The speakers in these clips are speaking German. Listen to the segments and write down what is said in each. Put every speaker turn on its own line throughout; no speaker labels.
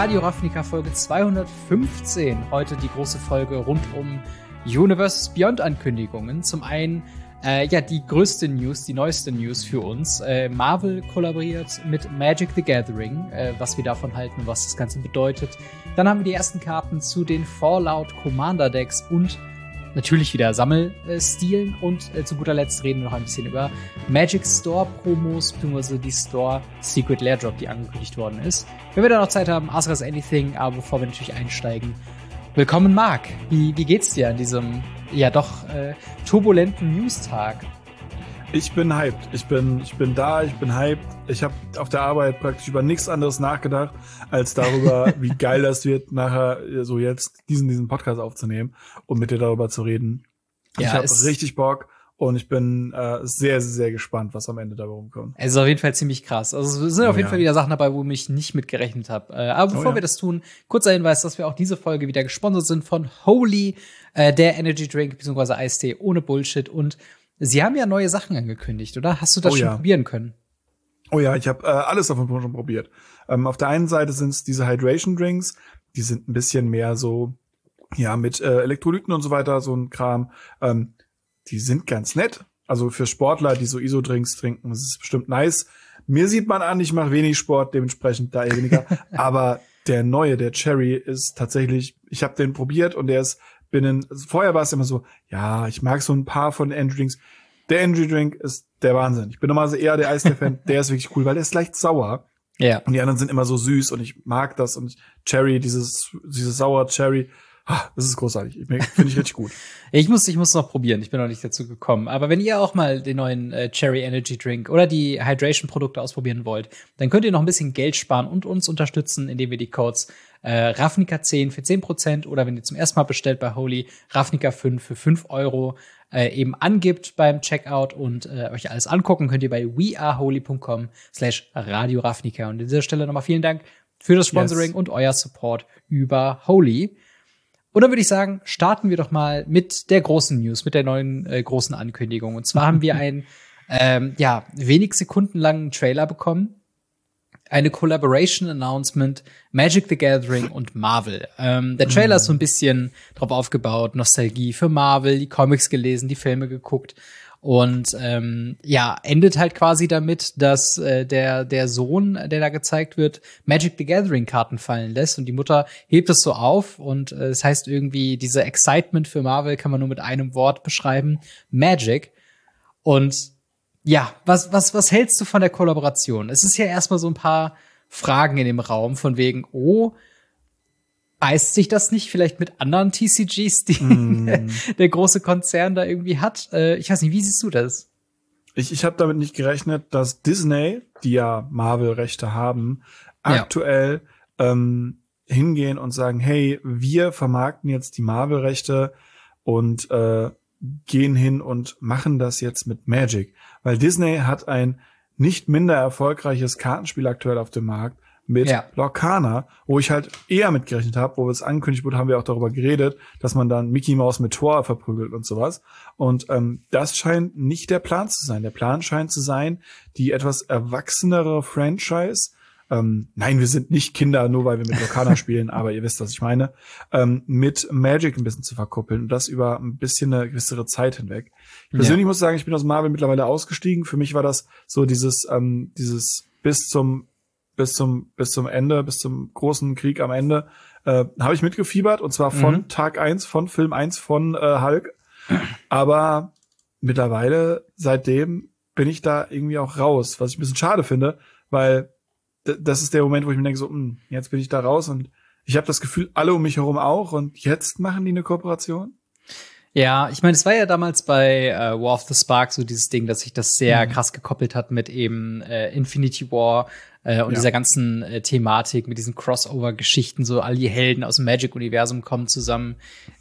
Radio Ravnica Folge 215. Heute die große Folge rund um Universes Beyond Ankündigungen. Zum einen die größte News, die neueste News für uns. Marvel kollaboriert mit Magic the Gathering, was wir davon halten, was das Ganze bedeutet. Dann haben wir die ersten Karten zu den Fallout Commander Decks und natürlich wieder Sammelstilen. Und zu guter Letzt reden wir noch ein bisschen über Magic Store Promos, beziehungsweise die Store Secret Lair Drop, die angekündigt worden ist. Wenn wir da noch Zeit haben, Ask Us Anything, aber bevor wir natürlich einsteigen, willkommen Marc. Wie geht's dir an diesem turbulenten News-Tag?
Ich bin hyped. Ich bin da, ich bin hyped. Ich habe auf der Arbeit praktisch über nichts anderes nachgedacht, als darüber, wie geil das wird, nachher so jetzt diesen Podcast aufzunehmen und mit dir darüber zu reden. Ja, ich habe richtig Bock und ich bin sehr, sehr gespannt, was am Ende dabei rumkommt.
Es ist auf jeden Fall ziemlich krass. Also es sind auf jeden Fall wieder Sachen dabei, wo ich nicht mit gerechnet habe. Aber bevor wir das tun, kurzer Hinweis, dass wir auch diese Folge wieder gesponsert sind von Holy, der Energy Drink bzw. Eistee ohne Bullshit. Und sie haben ja neue Sachen angekündigt, oder? Hast du das schon probieren können?
Oh ja, ich habe alles davon schon probiert. Auf der einen Seite sind es diese Hydration Drinks, die sind ein bisschen mehr so, mit Elektrolyten und so weiter, so ein Kram. Die sind ganz nett. Also für Sportler, die so ISO-Drinks trinken, das ist bestimmt nice. Mir sieht man an, ich mache wenig Sport, dementsprechend da eher weniger. Aber der neue, der Cherry, ist tatsächlich, ich habe den probiert und der ist vorher war es immer so, ja, ich mag so ein paar von den Energy Drinks. Der Energy Drink ist der Wahnsinn. Ich bin normalerweise eher der Eistee-Fan. Der ist wirklich cool, weil der ist leicht sauer. Ja. Und die anderen sind immer so süß und ich mag das. Und Cherry, dieses sauer Cherry, das ist großartig. Finde ich richtig gut.
Ich muss noch probieren. Ich bin noch nicht dazu gekommen. Aber wenn ihr auch mal den neuen Cherry Energy Drink oder die Hydration-Produkte ausprobieren wollt, dann könnt ihr noch ein bisschen Geld sparen und uns unterstützen, indem wir die Codes Ravnica10 für 10% oder wenn ihr zum ersten Mal bestellt bei Holy, Ravnica5 für 5 Euro eben angibt beim Checkout und euch alles angucken könnt ihr bei weareholy.com/Radio Ravnica. Und an dieser Stelle nochmal vielen Dank für das Sponsoring und euer Support über Holy. Und dann würde ich sagen, starten wir doch mal mit der großen News, mit der neuen großen Ankündigung. Und zwar haben wir einen wenig Sekunden langen Trailer bekommen. Eine Collaboration-Announcement, Magic the Gathering und Marvel. Der Trailer ist so ein bisschen drauf aufgebaut, Nostalgie für Marvel, die Comics gelesen, die Filme geguckt. Und endet halt quasi damit, dass der Sohn, der da gezeigt wird, Magic the Gathering-Karten fallen lässt. Und die Mutter hebt es so auf. Und es heißt irgendwie, diese Excitement für Marvel kann man nur mit einem Wort beschreiben, Magic. Und ja, was hältst du von der Kollaboration? Es ist ja erstmal so ein paar Fragen in dem Raum von wegen, beißt sich das nicht vielleicht mit anderen TCGs, die der große Konzern da irgendwie hat? Ich weiß nicht, wie siehst du das?
Ich habe damit nicht gerechnet, dass Disney, die ja Marvel-Rechte haben, aktuell hingehen und sagen, hey, wir vermarkten jetzt die Marvel-Rechte und gehen hin und machen das jetzt mit Magic. Weil Disney hat ein nicht minder erfolgreiches Kartenspiel aktuell auf dem Markt mit Lorcana, wo ich halt eher mitgerechnet habe, wo es angekündigt wurde, haben wir auch darüber geredet, dass man dann Mickey Mouse mit Thor verprügelt und sowas. Und das scheint nicht der Plan zu sein. Der Plan scheint zu sein, die etwas erwachsenere Franchise, nein, wir sind nicht Kinder, nur weil wir mit Lorcana spielen, aber ihr wisst, was ich meine, mit Magic ein bisschen zu verkuppeln und das über ein bisschen eine gewissere Zeit hinweg. Ich persönlich muss sagen, ich bin aus Marvel mittlerweile ausgestiegen. Für mich war das so dieses bis zum Ende, bis zum großen Krieg am Ende, habe ich mitgefiebert und zwar von Tag 1, von Film 1 von Hulk. Aber mittlerweile, seitdem bin ich da irgendwie auch raus, was ich ein bisschen schade finde, weil das ist der Moment, wo ich mir denke, so, jetzt bin ich da raus und ich habe das Gefühl, alle um mich herum auch und jetzt machen die eine Kooperation?
Ja, ich meine, es war ja damals bei War of the Spark so dieses Ding, dass sich das sehr krass gekoppelt hat mit eben Infinity War und dieser ganzen Thematik, mit diesen Crossover-Geschichten, so all die Helden aus dem Magic-Universum kommen zusammen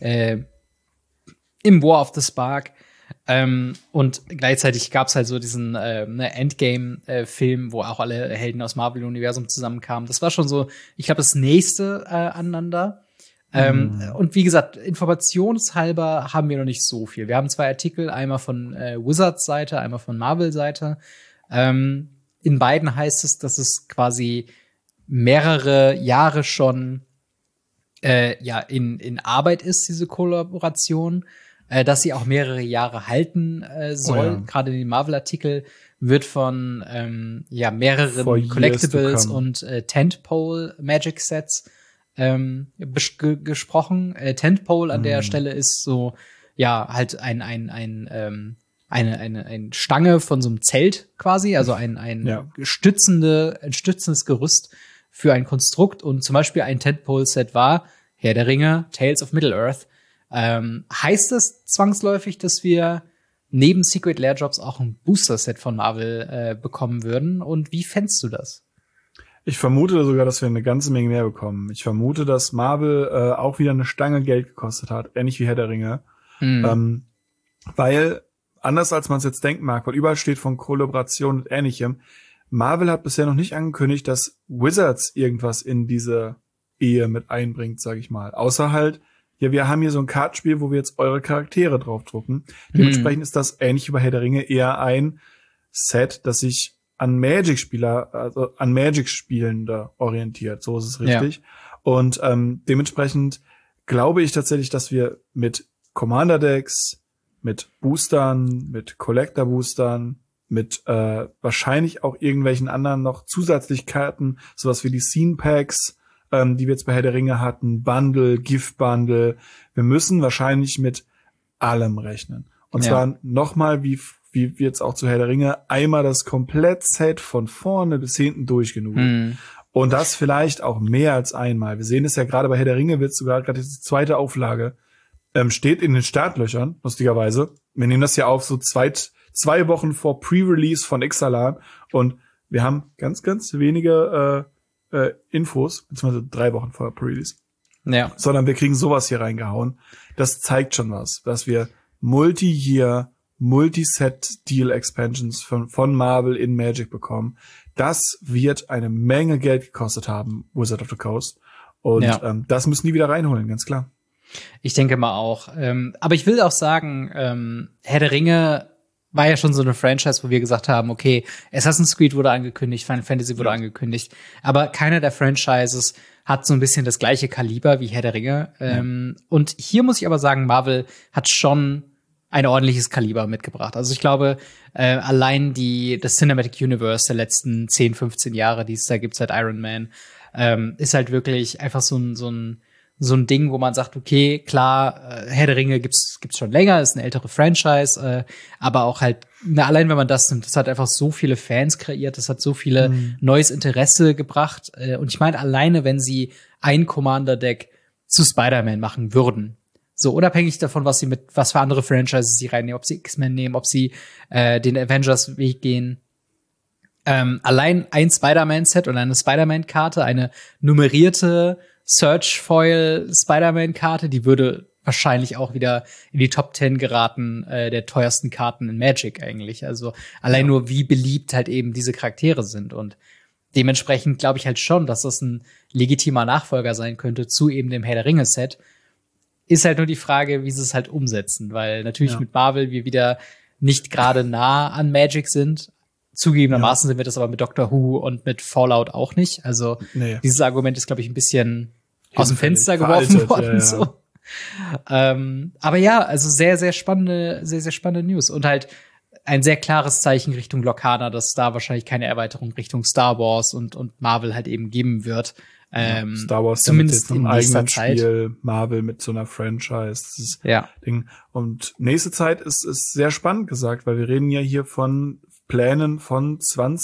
im War of the Spark. Und gleichzeitig gab's halt so diesen Endgame-Film, wo auch alle Helden aus Marvel-Universum zusammenkamen. Das war schon so, ich glaube, das nächste aneinander. Und wie gesagt, informationshalber haben wir noch nicht so viel. Wir haben 2 Artikel, einmal von Wizards Seite, einmal von Marvel Seite. In beiden heißt es, dass es quasi mehrere Jahre schon in Arbeit ist, diese Kollaboration, dass sie auch mehrere Jahre halten soll. Gerade in dem Marvel-Artikel wird von mehreren Collectibles und Tentpole Magic Sets gesprochen. Tentpole an der Stelle ist so halt eine Stange von so einem Zelt quasi, also ein stützendes Gerüst für ein Konstrukt. Und zum Beispiel ein Tentpole-Set war Herr der Ringe, Tales of Middle-earth. Heißt das zwangsläufig, dass wir neben Secret Lair Drops auch ein Booster-Set von Marvel bekommen würden? Und wie fändest du das?
Ich vermute sogar, dass wir eine ganze Menge mehr bekommen. Ich vermute, dass Marvel auch wieder eine Stange Geld gekostet hat, ähnlich wie Herr der Ringe. Weil, anders als man es jetzt denken mag, weil überall steht von Kollaboration und Ähnlichem, Marvel hat bisher noch nicht angekündigt, dass Wizards irgendwas in diese Ehe mit einbringt, sag ich mal. Außer halt, wir haben hier so ein Kartenspiel, wo wir jetzt eure Charaktere draufdrucken. Dementsprechend ist das ähnlich wie bei Herr der Ringe eher ein Set, das sich an Magic-Spieler, also an Magic-Spielende orientiert. So ist es richtig. Ja. Und dementsprechend glaube ich tatsächlich, dass wir mit Commander-Decks, mit Boostern, mit Collector-Boostern, mit wahrscheinlich auch irgendwelchen anderen noch Zusätzlichkeiten, sowas wie die Scene-Packs, die wir jetzt bei Herr der Ringe hatten, Bundle, Gift-Bundle. Wir müssen wahrscheinlich mit allem rechnen. Und zwar nochmal, wie jetzt auch zu Herr der Ringe, einmal das Komplettset von vorne bis hinten durchgenudelt. Und das vielleicht auch mehr als einmal. Wir sehen es ja gerade bei Herr der Ringe, wird sogar gerade die zweite Auflage steht in den Startlöchern, lustigerweise. Wir nehmen das ja auf so zwei Wochen vor Pre-Release von Ixalan und wir haben ganz, ganz wenige Infos, beziehungsweise 3 Wochen vor Pre-Release. Ja. Sondern wir kriegen sowas hier reingehauen. Das zeigt schon was, dass wir Multi-Year, Multi-Set-Deal-Expansions von Marvel in Magic bekommen. Das wird eine Menge Geld gekostet haben, Wizard of the Coast. Und das müssen die wieder reinholen, ganz klar.
Ich denke mal auch. Aber ich will auch sagen, Herr der Ringe war ja schon so eine Franchise, wo wir gesagt haben, okay, Assassin's Creed wurde angekündigt, Final Fantasy wurde angekündigt, aber keiner der Franchises hat so ein bisschen das gleiche Kaliber wie Herr der Ringe. Und hier muss ich aber sagen, Marvel hat schon ein ordentliches Kaliber mitgebracht. Also ich glaube, allein das Cinematic Universe der letzten 10, 15 Jahre, die es da gibt seit Iron Man, ist halt wirklich einfach so ein Ding, wo man sagt, okay, klar, Herr der Ringe gibt's schon länger, ist eine ältere Franchise, aber auch halt, allein wenn man das nimmt, das hat einfach so viele Fans kreiert, das hat so viele neues Interesse gebracht. Und ich meine, alleine, wenn sie ein Commander-Deck zu Spider-Man machen würden, so unabhängig davon, was für andere Franchises sie reinnehmen, ob sie X-Men nehmen, ob sie den Avengers-Weg gehen, allein ein Spider-Man-Set und eine Spider-Man-Karte, eine nummerierte Search-Foil Spider-Man-Karte, die würde wahrscheinlich auch wieder in die Top 10 geraten der teuersten Karten in Magic eigentlich. Also allein nur, wie beliebt halt eben diese Charaktere sind. Und dementsprechend glaube ich halt schon, dass das ein legitimer Nachfolger sein könnte zu eben dem Herr der Ringe-Set. Ist halt nur die Frage, wie sie es halt umsetzen. Weil natürlich mit Marvel wir wieder nicht gerade nah an Magic sind. Zugegebenermaßen sind wir das aber mit Doctor Who und mit Fallout auch nicht. Also dieses Argument ist, glaube ich, ein bisschen aus dem Fenster geworfen worden. So. Aber ja, also sehr, sehr spannende News. Und halt ein sehr klares Zeichen Richtung Lorcana, dass da wahrscheinlich keine Erweiterung Richtung Star Wars und Marvel halt eben geben wird.
Star Wars
zumindest
in nächster Zeit. Spiel, Marvel mit so einer Franchise. Das Ding. Und nächste Zeit ist sehr spannend gesagt, weil wir reden ja hier von Plänen von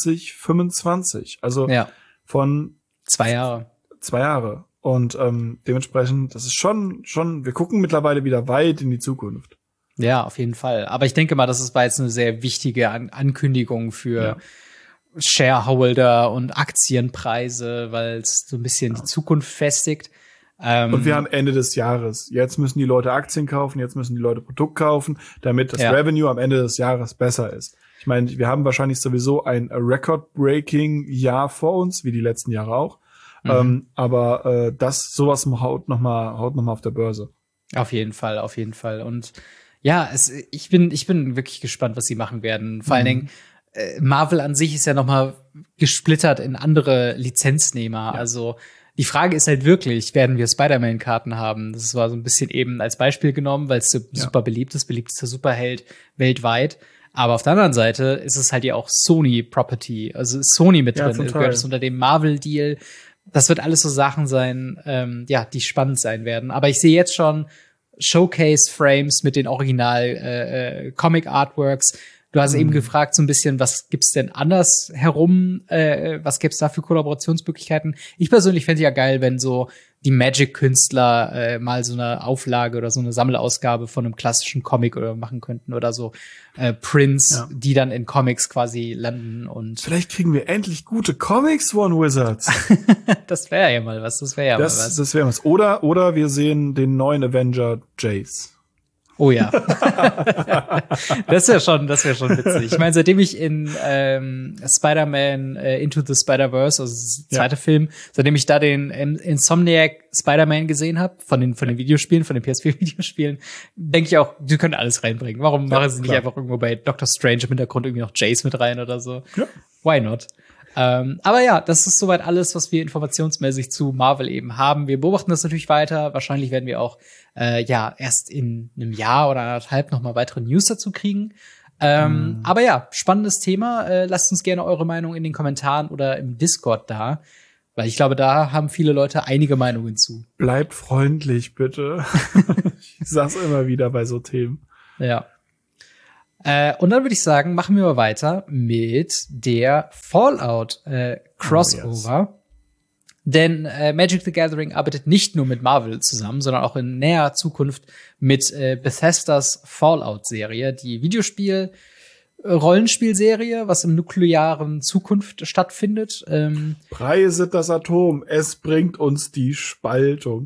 2025. Also von
2 Jahre.
2 Jahre. Und dementsprechend, das ist schon, wir gucken mittlerweile wieder weit in die Zukunft.
Ja, auf jeden Fall. Aber ich denke mal, das war jetzt eine sehr wichtige Ankündigung für Shareholder und Aktienpreise, weil es so ein bisschen die Zukunft festigt.
Und wir haben Ende des Jahres. Jetzt müssen die Leute Aktien kaufen, jetzt müssen die Leute Produkt kaufen, damit das Revenue am Ende des Jahres besser ist. Ich meine, wir haben wahrscheinlich sowieso ein Record-Breaking Jahr vor uns, wie die letzten Jahre auch. Aber sowas haut noch mal auf der Börse.
Auf jeden Fall. Und ja, ich bin wirklich gespannt, was sie machen werden. Vor allen Dingen, Marvel an sich ist ja noch mal gesplittert in andere Lizenznehmer. Ja. Also die Frage ist halt wirklich, werden wir Spider-Man-Karten haben? Das war so ein bisschen eben als Beispiel genommen, weil es super beliebt ist, beliebtester Superheld weltweit. Aber auf der anderen Seite ist es halt ja auch Sony-Property. Also ist Sony mit drin, gehört es unter dem Marvel-Deal. Das wird alles so Sachen sein, die spannend sein werden. Aber ich sehe jetzt schon Showcase-Frames mit den Original Comic-Artworks. Du hast eben gefragt so ein bisschen, was gibt's denn anders herum? Was gibt's da für Kollaborationsmöglichkeiten? Ich persönlich fände ja geil, wenn so die Magic-Künstler mal so eine Auflage oder so eine Sammelausgabe von einem klassischen Comic oder machen könnten oder so Prints, die dann in Comics quasi landen und
vielleicht kriegen wir endlich gute Comics, One Wizards.
Das wäre ja mal was. Das wäre was.
Das wäre was. Oder wir sehen den neuen Avenger Jace.
Oh ja. Das wäre schon witzig. Ich meine, seitdem ich in Spider-Man Into the Spider-Verse, also das zweite Film, seitdem ich da den Insomniac Spider-Man gesehen habe, von den Videospielen, von den PS4-Videospielen, denke ich auch, die können alles reinbringen. Warum machen sie nicht einfach irgendwo bei Doctor Strange im Hintergrund irgendwie noch Jace mit rein oder so? Ja. Why not? Aber ja, das ist soweit alles, was wir informationsmäßig zu Marvel eben haben. Wir beobachten das natürlich weiter. Wahrscheinlich werden wir auch erst in einem Jahr oder anderthalb noch mal weitere News dazu kriegen. Aber ja, spannendes Thema. Lasst uns gerne eure Meinung in den Kommentaren oder im Discord da. Weil ich glaube, da haben viele Leute einige Meinungen zu.
Bleibt freundlich, bitte. Ich sag's immer wieder bei so Themen.
Ja. Und dann würde ich sagen, machen wir mal weiter mit der Fallout Crossover. Oh, yes. Denn Magic the Gathering arbeitet nicht nur mit Marvel zusammen, sondern auch in näher Zukunft mit Bethesdas Fallout-Serie, die Rollenspielserie, was im nuklearen Zukunft stattfindet.
Preise das Atom, es bringt uns die Spaltung.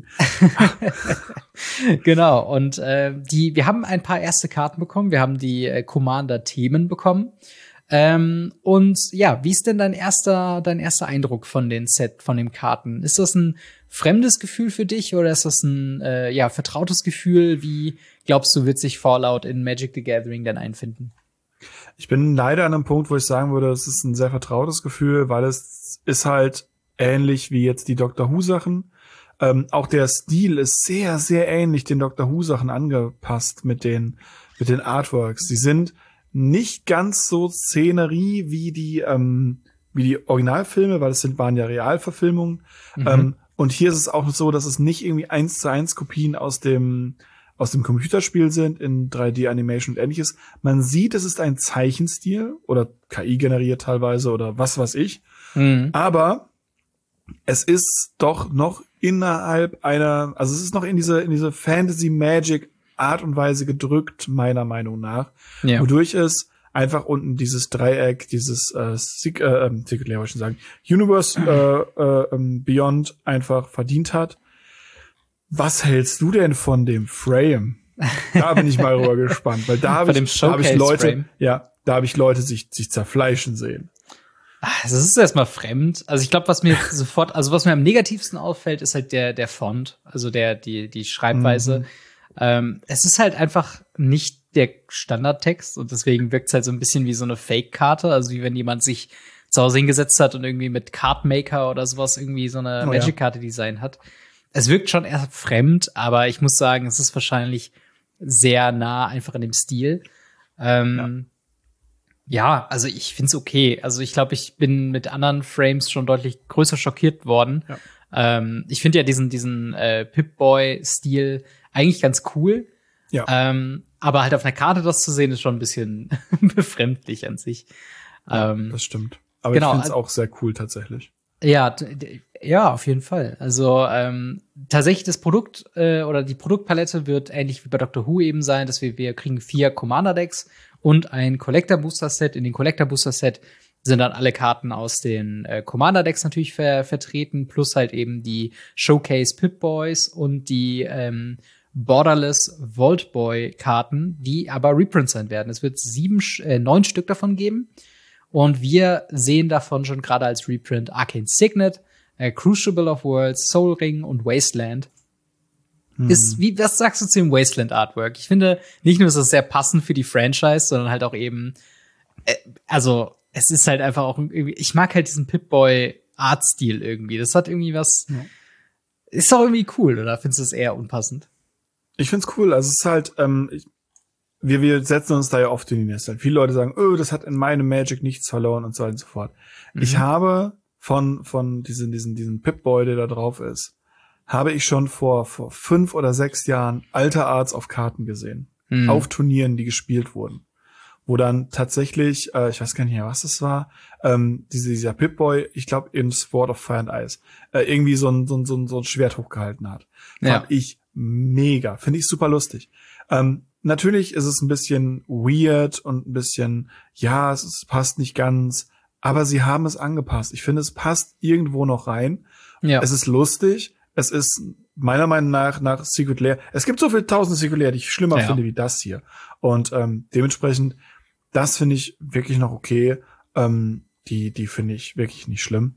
Genau, und wir haben ein paar erste Karten bekommen, wir haben die Commander-Themen bekommen. Und ja, wie ist denn dein erster Eindruck von den von den Karten? Ist das ein fremdes Gefühl für dich oder ist das ein vertrautes Gefühl? Wie glaubst du, wird sich Fallout in Magic the Gathering dann einfinden?
Ich bin leider an einem Punkt, wo ich sagen würde, es ist ein sehr vertrautes Gefühl, weil es ist halt ähnlich wie jetzt die Doctor Who Sachen. Auch der Stil ist sehr, sehr ähnlich den Doctor Who Sachen angepasst mit den Artworks. Sie sind nicht ganz so Szenerie wie die Originalfilme, weil waren ja Realverfilmungen. Und hier ist es auch so, dass es nicht irgendwie 1:1 Kopien aus dem Computerspiel sind in 3D-Animation und ähnliches. Man sieht, es ist ein Zeichenstil oder KI generiert teilweise oder was weiß ich. Aber es ist doch noch innerhalb also es ist noch in diese Fantasy-Magic Art und Weise gedrückt, meiner Meinung nach. Ja. Wodurch es einfach unten dieses Dreieck, dieses Universe Beyond einfach verdient hat. Was hältst du denn von dem Frame? Da bin ich mal rüber gespannt, weil da habe ich Leute sich zerfleischen sehen.
Das ist erstmal fremd. Also ich glaube, was mir am negativsten auffällt, ist halt der Font, also die Schreibweise. Es ist halt einfach nicht der Standardtext und deswegen wirkt es halt so ein bisschen wie so eine Fake-Karte, also wie wenn jemand sich zu Hause hingesetzt hat und irgendwie mit Cardmaker oder sowas irgendwie so eine Magic-Karte designt hat. Es wirkt schon eher fremd, aber ich muss sagen, es ist wahrscheinlich sehr nah einfach in dem Stil. Ja, also ich find's okay. Also ich glaube, ich bin mit anderen Frames schon deutlich größer schockiert worden. Ja. Ich finde ja diesen Pip-Boy-Stil eigentlich ganz cool. Ja. Aber halt auf einer Karte das zu sehen, ist schon ein bisschen befremdlich an sich.
Das stimmt. Aber genau, ich finde es auch sehr cool tatsächlich.
Ja, auf jeden Fall. Also tatsächlich das Produkt oder die Produktpalette wird ähnlich wie bei Doctor Who eben sein, dass wir kriegen 4 Commander-Decks und ein Collector-Booster-Set. In den Collector-Booster-Set sind dann alle Karten aus den Commander-Decks natürlich vertreten, plus halt eben die Showcase Pip-Boys und die Borderless Vault Boy-Karten, die aber Reprints sein werden. Es wird 9 Stück davon geben. Und wir sehen davon schon gerade als Reprint Arcane Signet, Crucible of Worlds, Soul Ring und Wasteland. Was sagst du zu dem Wasteland Artwork? Ich finde, nicht nur ist es sehr passend für die Franchise, sondern halt auch eben Also, es ist halt einfach auch irgendwie, ich mag halt diesen Pip-Boy-Artstil irgendwie. Das hat irgendwie was, ist doch irgendwie cool, oder findest du es eher unpassend?
Ich find's cool. Also es ist halt, wir setzen uns da ja oft in die Nesseln. Viele Leute sagen, oh, das hat in meinem Magic nichts verloren und so weiter und so fort. Ich habe von diesen Pip-Boy, der da drauf ist, habe ich schon vor 5 oder 6 Jahren alte Arts auf Karten gesehen. Auf Turnieren, die gespielt wurden. Wo dann tatsächlich, ich weiß gar nicht mehr, was das war, dieser Pip-Boy, ich glaube in Sword of Fire and Ice, irgendwie so ein Schwert hochgehalten hat. Fand ich mega, finde ich super lustig. Natürlich ist es ein bisschen weird und ein bisschen, ja, es passt nicht ganz, aber sie haben es angepasst. Ich finde, es passt irgendwo noch rein. Ja. Es ist lustig. Es ist meiner Meinung nach Secret Lair. Es gibt so viele tausende Secret Lair, die ich schlimmer finde wie das hier. Und dementsprechend, das finde ich wirklich noch okay. Die finde ich wirklich nicht schlimm.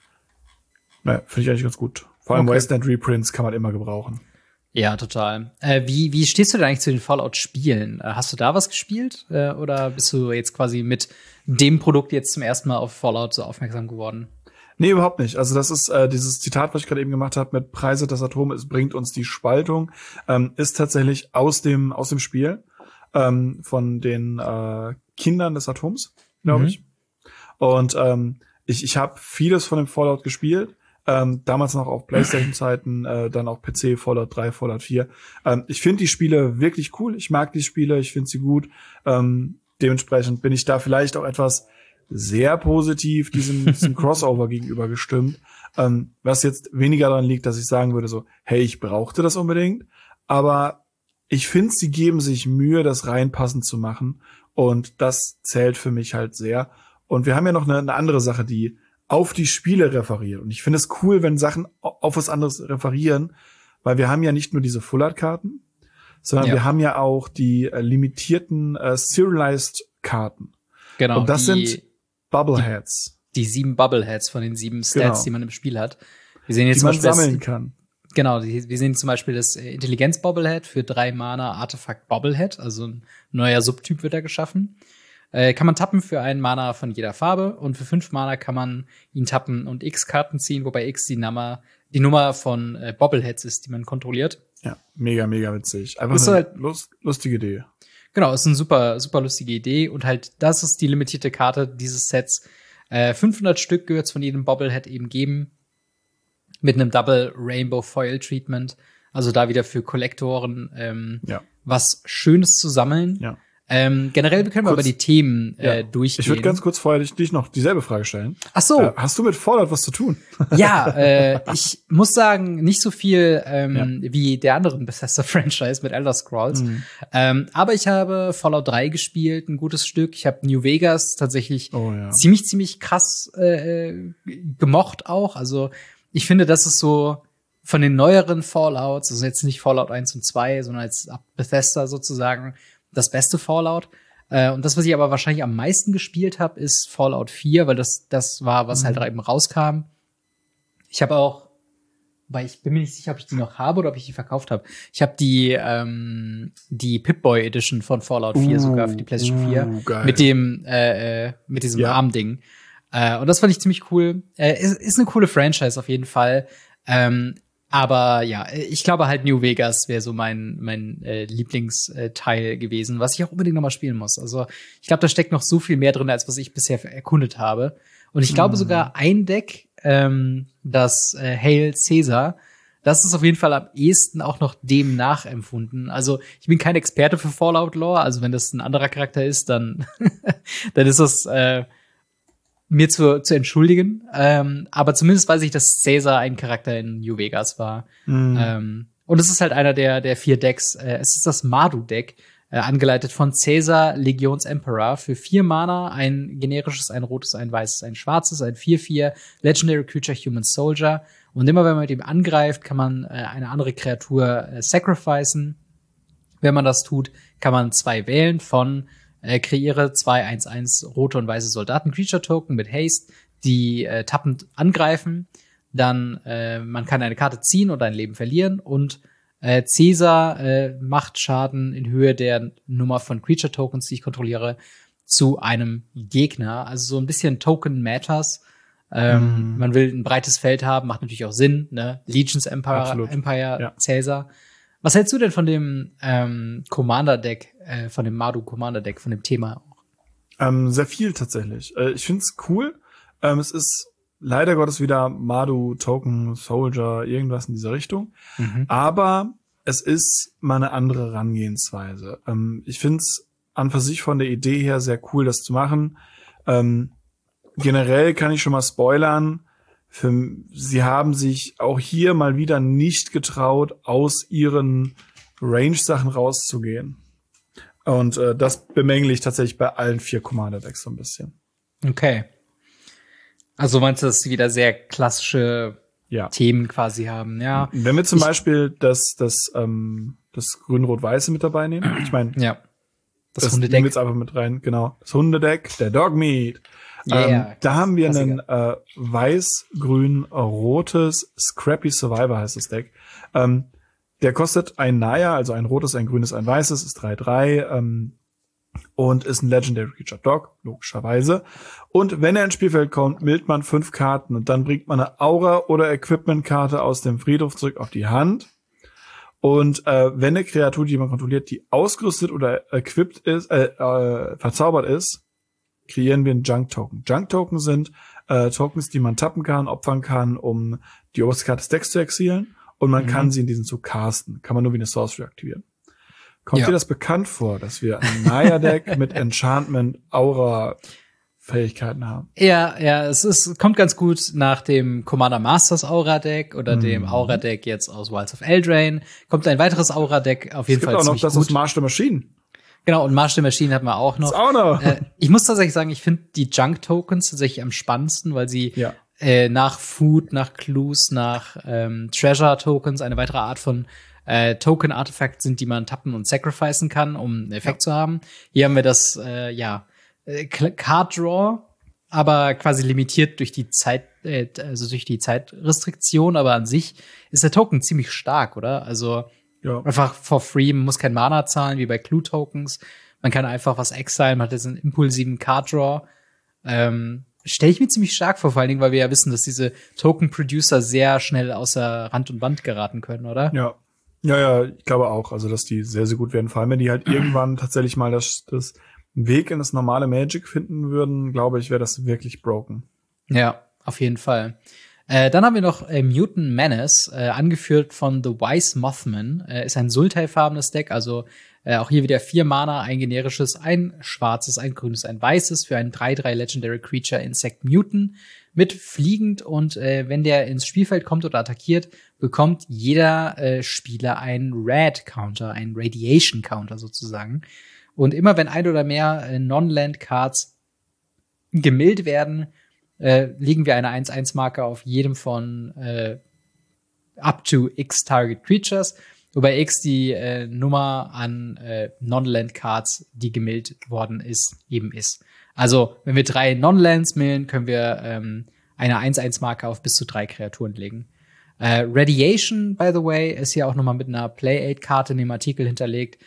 Naja, finde ich eigentlich ganz gut. Vor allem Wasteland Reprints kann man immer gebrauchen.
Ja, total. Wie stehst du denn eigentlich zu den Fallout-Spielen? Hast du da was gespielt? Oder bist du jetzt quasi mit dem Produkt jetzt zum ersten Mal auf Fallout so aufmerksam geworden?
Nee, überhaupt nicht. Also das ist dieses Zitat, was ich gerade eben gemacht habe mit Preise des Atoms, es bringt uns die Spaltung, ist tatsächlich aus dem Spiel von den Kindern des Atoms, glaube ich. Und ich habe vieles von dem Fallout gespielt. Damals noch auf PlayStation-Zeiten, dann auch PC, Fallout 3, Fallout 4. Ich finde die Spiele wirklich cool. Ich mag die Spiele, ich finde sie gut. Dementsprechend bin ich da vielleicht auch etwas sehr positiv diesem Crossover gegenüber gestimmt. Was jetzt weniger daran liegt, dass ich sagen würde so, hey, ich brauchte das unbedingt. Aber ich finde, sie geben sich Mühe, das reinpassend zu machen. Und das zählt für mich halt sehr. Und wir haben ja noch eine andere Sache, die auf die Spiele referiert. Und ich finde es cool, wenn Sachen auf was anderes referieren, weil wir haben ja nicht nur diese Full-Art-Karten, sondern wir haben ja auch die limitierten Serialized-Karten.
Genau.
Und das sind Bubbleheads.
Die 7 Bubbleheads von den 7 Stats, die man im Spiel hat. Wir sehen jetzt
die man sammeln kann.
Genau, wir sehen zum Beispiel das Intelligenz-Bobblehead für 3 Mana Artefakt-Bobblehead, also ein neuer Subtyp wird da geschaffen. Kann man tappen für 1 Mana von jeder Farbe und für 5 Mana kann man ihn tappen und X-Karten ziehen, wobei X die Nummer von Bobbleheads ist, die man kontrolliert.
Ja, mega, mega witzig. Einfach eine halt lustige Idee.
Genau, ist eine super, super lustige Idee und halt, das ist die limitierte Karte dieses Sets. 500 Stück wird's von jedem Bobblehead eben geben. Mit einem Double Rainbow Foil Treatment. Also da wieder für Kollektoren was Schönes zu sammeln. Ja. Generell können wir aber die Themen durchgehen.
Ich würde ganz kurz vorher dich noch dieselbe Frage stellen.
Ach so.
Hast du mit Fallout was zu tun?
Ja, ich muss sagen, nicht so viel wie der anderen Bethesda-Franchise mit Elder Scrolls. Aber ich habe Fallout 3 gespielt, ein gutes Stück. Ich habe New Vegas tatsächlich ziemlich krass gemocht auch. Also ich finde, das ist so von den neueren Fallouts, also jetzt nicht Fallout 1 und 2, sondern jetzt ab Bethesda sozusagen, das beste Fallout. Und das, was ich aber wahrscheinlich am meisten gespielt habe, ist Fallout 4, weil das war, was halt eben rauskam. Ich habe auch, weil ich bin mir nicht sicher, ob ich die noch habe oder ob ich die verkauft habe. Ich habe die Pip-Boy Edition von Fallout 4 sogar für die PlayStation 4
geil.
mit diesem Armding. Und das fand ich ziemlich cool. Ist eine coole Franchise auf jeden Fall. Aber ja, ich glaube halt New Vegas wäre so mein Lieblingsteil gewesen, was ich auch unbedingt noch mal spielen muss. Also ich glaube, da steckt noch so viel mehr drin, als was ich bisher erkundet habe. Und ich glaube sogar ein Deck, das Hail Caesar, das ist auf jeden Fall am ehesten auch noch dem nachempfunden. Also ich bin kein Experte für Fallout-Lore, also wenn das ein anderer Charakter ist, dann dann ist das mir zu entschuldigen. Aber zumindest weiß ich, dass Caesar ein Charakter in New Vegas war. Und es ist halt einer der 4 Decks. Es ist das Mardu-Deck, angeleitet von Caesar Legions Emperor für 4 Mana, ein generisches, ein rotes, ein weißes, ein schwarzes, ein 4/4 Legendary Creature Human Soldier. Und immer wenn man mit ihm angreift, kann man eine andere Kreatur sacrificen. Wenn man das tut, kann man 2 wählen von kreiere 2/1/1 rote und weiße Soldaten-Creature-Token mit Haste, die tappend angreifen. Dann man kann eine Karte ziehen und ein Leben verlieren. Und Caesar macht Schaden in Höhe der Nummer von Creature-Tokens, die ich kontrolliere. zu einem Gegner. Also so ein bisschen Token Matters. Man will ein breites Feld haben, macht natürlich auch Sinn, ne? Legions Empire
Ja.
Caesar. Was hältst du denn von dem Commander-Deck, von dem Mardu Commander-Deck, von dem Thema auch?
Sehr viel tatsächlich. Ich find's cool. Es ist leider Gottes wieder Mardu, Token, Soldier, irgendwas in dieser Richtung. Aber es ist mal eine andere Herangehensweise. Ich find's an für sich von der Idee her sehr cool, das zu machen. Generell kann ich schon mal spoilern. Sie haben sich auch hier mal wieder nicht getraut, aus ihren Range-Sachen rauszugehen. Und das bemängle ich tatsächlich bei allen 4 Commander-Decks so ein bisschen.
Okay. Also meinst du, dass sie wieder sehr klassische Themen quasi haben, ja?
Wenn wir zum Beispiel das Grün-Rot-Weiße mit dabei nehmen, ich meine, das Hundedeck nehmen wir jetzt einfach mit rein, genau. Das Hundedeck, der Dogmeat. Da haben wir ein weiß-grün-rotes Scrappy Survivor heißt das Deck. Der kostet ein Naya, also ein rotes, ein grünes, ein weißes, ist 3/3 und ist ein Legendary Creature Dog, logischerweise. Und wenn er ins Spielfeld kommt, mild man 5 Karten und dann bringt man eine Aura- oder Equipment-Karte aus dem Friedhof zurück auf die Hand. Und wenn eine Kreatur, die man kontrolliert, die ausgerüstet oder equipped ist, verzaubert ist, kreieren wir einen Junk-Token. Junk-Token sind Tokens, die man tappen kann, opfern kann, um die oberste Karte des Decks zu exilen. Und man kann sie in diesem Zug casten. Kann man nur wie eine Sorcery aktivieren. Kommt dir das bekannt vor, dass wir ein Naya-Deck mit Enchantment-Aura-Fähigkeiten haben?
Ja, es kommt ganz gut nach dem Commander Masters Aura-Deck oder dem Aura-Deck jetzt aus Wilds of Eldraine. Kommt ein weiteres Aura-Deck auf jeden Fall ziemlich gut. Es gibt auch noch das aus
March the Machine.
Genau, und March the Machine hat man auch noch.
Das auch noch.
Ich muss tatsächlich sagen, ich finde die Junk-Tokens tatsächlich am spannendsten, weil sie nach Food, nach Clues, nach Treasure-Tokens eine weitere Art von Token-Artefakt sind, die man tappen und sacrificen kann, um einen Effekt zu haben. Hier haben wir das, Card Draw, aber quasi limitiert durch die Zeit, also durch die Zeitrestriktion, aber an sich ist der Token ziemlich stark, oder? Also einfach for free, man muss kein Mana zahlen, wie bei Clue-Tokens. Man kann einfach was exilen, man hat jetzt einen impulsiven Card Draw. Stelle ich mir ziemlich stark vor, vor allen Dingen, weil wir ja wissen, dass diese Token-Producer sehr schnell außer Rand und Band geraten können, oder?
Ja, ich glaube auch. Also, dass die sehr, sehr gut werden. Vor allem, wenn die halt irgendwann tatsächlich mal das Weg in das normale Magic finden würden, glaube ich, wäre das wirklich broken.
Ja, auf jeden Fall. Dann haben wir noch Mutant Menace, angeführt von The Wise Mothman. Ist ein Sultai-farbenes Deck, also auch hier wieder 4 Mana, ein generisches, ein schwarzes, ein grünes, ein weißes für ein 3/3 Legendary Creature Insect Mutant mit fliegend und wenn der ins Spielfeld kommt oder attackiert, bekommt jeder Spieler einen Rad-Counter, einen Radiation-Counter sozusagen. Und immer wenn ein oder mehr Non-Land-Cards gemillt werden, legen wir eine 1/1-Marke auf jedem von up to X Target Creatures, wobei X die Nummer an Non-Land-Cards, die gemillt worden ist, eben ist. Also, wenn wir 3 Non-Lands millen, können wir eine 1/1-Marke auf bis zu 3 Kreaturen legen. Radiation, by the way, ist hier auch nochmal mit einer Play-Aid-Karte in dem Artikel hinterlegt.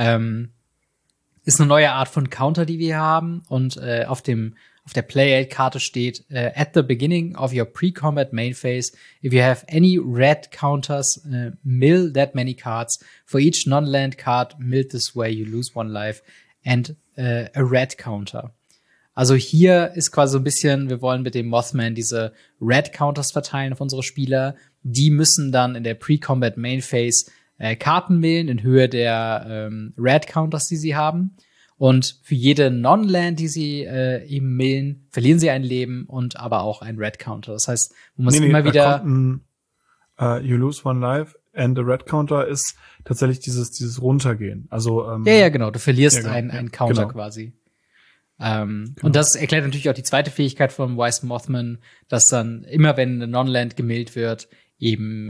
Ist eine neue Art von Counter, die wir hier haben. Und auf der Play-Aid-Karte steht, at the beginning of your pre-combat main phase, if you have any red counters, mill that many cards. For each non-land card milled this way, you lose 1 life and a red counter. Also hier ist quasi so ein bisschen, wir wollen mit dem Mothman diese red Counters verteilen auf unsere Spieler. Die müssen dann in der Pre-Combat Main Phase Karten millen in Höhe der red Counters, die sie haben. Und für jede Non-Land, die sie eben millen, verlieren sie ein Leben und aber auch ein Red Counter. Das heißt, man muss immer wieder
you lose 1 life and the Red Counter ist tatsächlich dieses Runtergehen. Also
genau. Du verlierst einen Counter quasi. Und das erklärt natürlich auch die zweite Fähigkeit von Wise Mothman, dass dann immer, wenn eine Non-Land gemillt wird, eben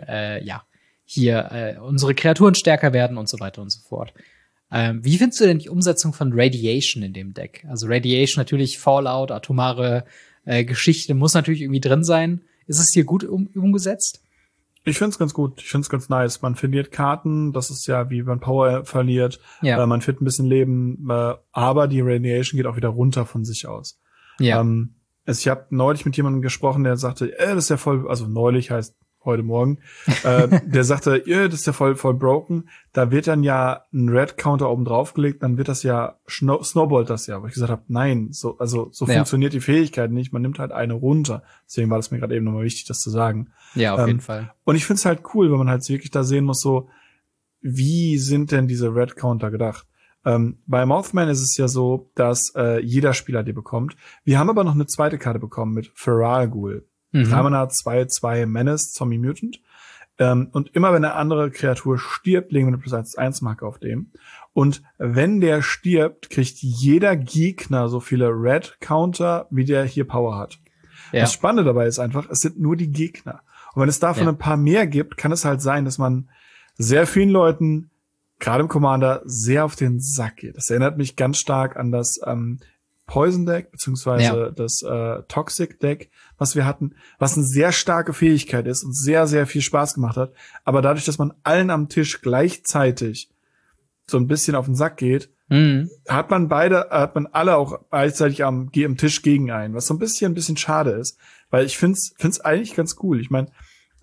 hier unsere Kreaturen stärker werden und so weiter und so fort. Wie findest du denn die Umsetzung von Radiation in dem Deck? Also Radiation natürlich, Fallout, atomare Geschichte muss natürlich irgendwie drin sein. Ist es hier gut umgesetzt?
Ich find's ganz gut. Ich find's ganz nice. Man verliert Karten. Das ist ja, wie man Power verliert.
Ja.
Man verliert ein bisschen Leben. Aber die Radiation geht auch wieder runter von sich aus.
Ja.
Ich habe neulich mit jemandem gesprochen, der sagte, das ist ja voll, also neulich heißt heute Morgen, der sagte, das ist ja voll broken. Da wird dann ja ein Red-Counter oben draufgelegt, dann wird das ja, snowballt das ja. Wo ich gesagt habe, nein, so funktioniert die Fähigkeit nicht. Man nimmt halt eine runter. Deswegen war das mir gerade eben nochmal wichtig, das zu sagen.
Ja, auf jeden Fall.
Und ich find's halt cool, wenn man halt wirklich da sehen muss, so, wie sind denn diese Red-Counter gedacht? Bei Mothman ist es ja so, dass jeder Spieler die bekommt. Wir haben aber noch eine zweite Karte bekommen mit Feral Ghoul. 3 Mana 2/2 Menace, Zombie Mutant. Und immer wenn eine andere Kreatur stirbt, legen wir eine +1/1 Marke auf dem. Und wenn der stirbt, kriegt jeder Gegner so viele Red Counter, wie der hier Power hat. Ja. Das Spannende dabei ist einfach, es sind nur die Gegner. Und wenn es davon ein paar mehr gibt, kann es halt sein, dass man sehr vielen Leuten, gerade im Commander, sehr auf den Sack geht. Das erinnert mich ganz stark an das Poison Deck, beziehungsweise das Toxic Deck, was wir hatten, was eine sehr starke Fähigkeit ist und sehr, sehr viel Spaß gemacht hat. Aber dadurch, dass man allen am Tisch gleichzeitig so ein bisschen auf den Sack geht, hat man alle auch gleichzeitig am Tisch gegen einen, was so ein bisschen schade ist, weil ich find's eigentlich ganz cool. Ich meine,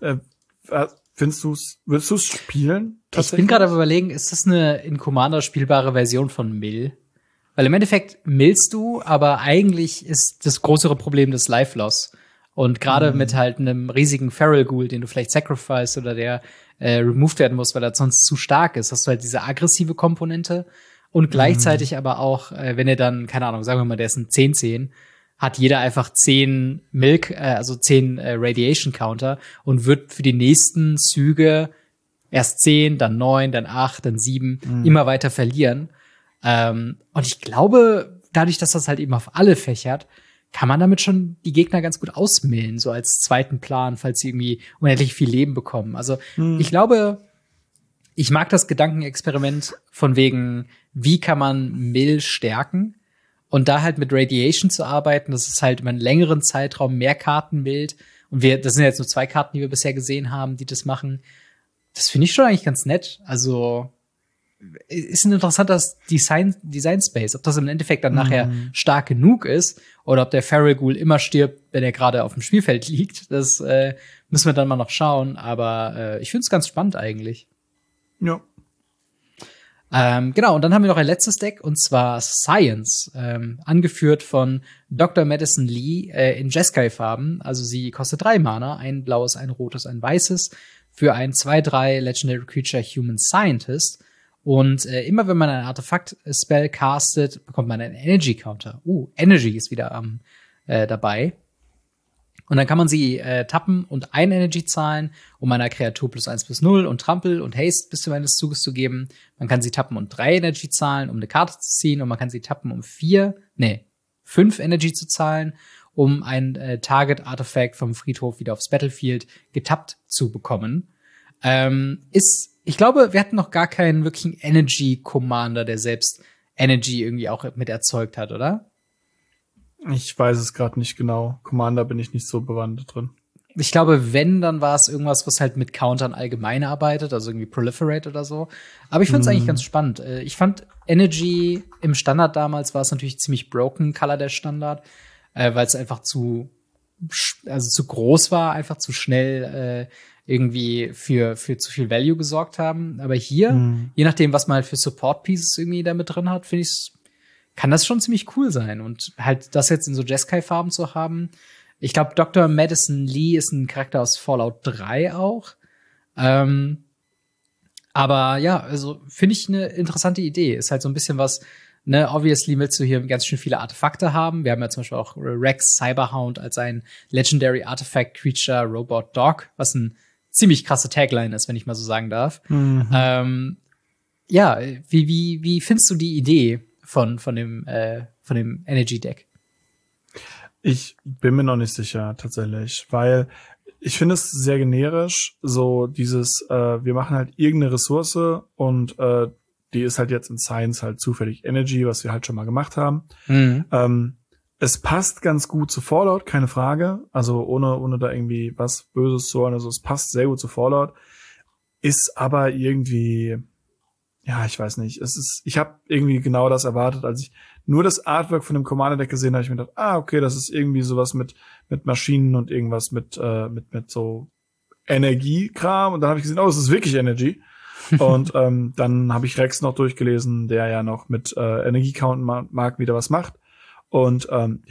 würdest du's spielen?
Ich bin gerade am Überlegen, ist das eine in Commander spielbare Version von Mill? Weil im Endeffekt millst du, aber eigentlich ist das größere Problem das Life Loss. Und gerade mit halt einem riesigen Feral Ghoul, den du vielleicht sacrifice oder der removed werden muss, weil er sonst zu stark ist, hast du halt diese aggressive Komponente und gleichzeitig aber auch, wenn er dann, keine Ahnung, sagen wir mal, der ist ein 10/10, hat jeder einfach 10 also 10 Radiation Counter und wird für die nächsten Züge erst 10, dann 9, dann 8, dann 7 immer weiter verlieren. Und ich glaube, dadurch, dass das halt eben auf alle fächert, kann man damit schon die Gegner ganz gut ausmillen, so als zweiten Plan, falls sie irgendwie unendlich viel Leben bekommen. Also ich glaube, ich mag das Gedankenexperiment von wegen, wie kann man Mill stärken und da halt mit Radiation zu arbeiten, das ist halt über einen längeren Zeitraum mehr Karten millt. Und das sind jetzt nur 2 Karten, die wir bisher gesehen haben, die das machen. Das finde ich schon eigentlich ganz nett. Also ist ein interessanter Design-Space. Ob das im Endeffekt dann nachher stark genug ist oder ob der Feral Ghoul immer stirbt, wenn er gerade auf dem Spielfeld liegt, das müssen wir dann mal noch schauen. Aber ich finde es ganz spannend eigentlich.
Ja.
Genau, und dann haben wir noch ein letztes Deck, und zwar Science, angeführt von Dr. Madison Lee in Jeskai-Farben. Also sie kostet 3 Mana, ein blaues, ein rotes, ein weißes, für ein 2/3 Legendary Creature Human Scientist. Und immer wenn man ein Artefakt-Spell castet, bekommt man einen Energy-Counter. Energy ist wieder dabei. Und dann kann man sie tappen und ein Energy zahlen, um einer Kreatur +1/+0 und Trampel und Haste bis zum Ende des Zuges zu geben. Man kann sie tappen und 3 Energy zahlen, um eine Karte zu ziehen. Und man kann sie tappen, um 5 Energy zu zahlen, um ein Target-Artefakt vom Friedhof wieder aufs Battlefield getappt zu bekommen. Ich glaube, wir hatten noch gar keinen wirklichen Energy-Commander, der selbst Energy irgendwie auch mit erzeugt hat, oder?
Ich weiß es gerade nicht genau. Commander bin ich nicht so bewandert drin.
Ich glaube, wenn, dann war es irgendwas, was halt mit Countern allgemein arbeitet, also irgendwie Proliferate oder so. Aber ich find's eigentlich ganz spannend. Ich fand Energy im Standard damals war es natürlich ziemlich broken, Color der Standard, weil es einfach zu groß war, einfach zu schnell irgendwie für zu viel Value gesorgt haben. Aber hier, je nachdem, was man halt für Support Pieces irgendwie da mit drin hat, finde ich, kann das schon ziemlich cool sein. Und halt das jetzt in so Jeskai-Farben zu haben. Ich glaube, Dr. Madison Lee ist ein Charakter aus Fallout 3 auch. Aber ja, also finde ich eine interessante Idee. Ist halt so ein bisschen was, ne, obviously willst du hier ganz schön viele Artefakte haben. Wir haben ja zum Beispiel auch Rex Cyberhound als ein Legendary Artifact Creature Robot Dog, was ein ziemlich krasse Tagline ist, wenn ich mal so sagen darf. Ja, wie findest du die Idee von dem Energy Deck?
Ich bin mir noch nicht sicher, tatsächlich, weil ich finde es sehr generisch, so dieses, wir machen halt irgendeine Ressource und die ist halt jetzt in Science halt zufällig Energy, was wir halt schon mal gemacht haben. Es passt ganz gut zu Fallout, keine Frage. Also ohne da irgendwie was Böses zu hören. Also es passt sehr gut zu Fallout. Ist aber irgendwie, ja, ich weiß nicht. Ich habe irgendwie genau das erwartet, als ich nur das Artwork von dem Commander-Deck gesehen habe. Ich mir gedacht, okay, das ist irgendwie sowas mit Maschinen und irgendwas mit so Energiekram. Und dann habe ich gesehen, es ist wirklich Energy. Und dann habe ich Rex noch durchgelesen, der ja noch mit Energiecount wieder was macht. Und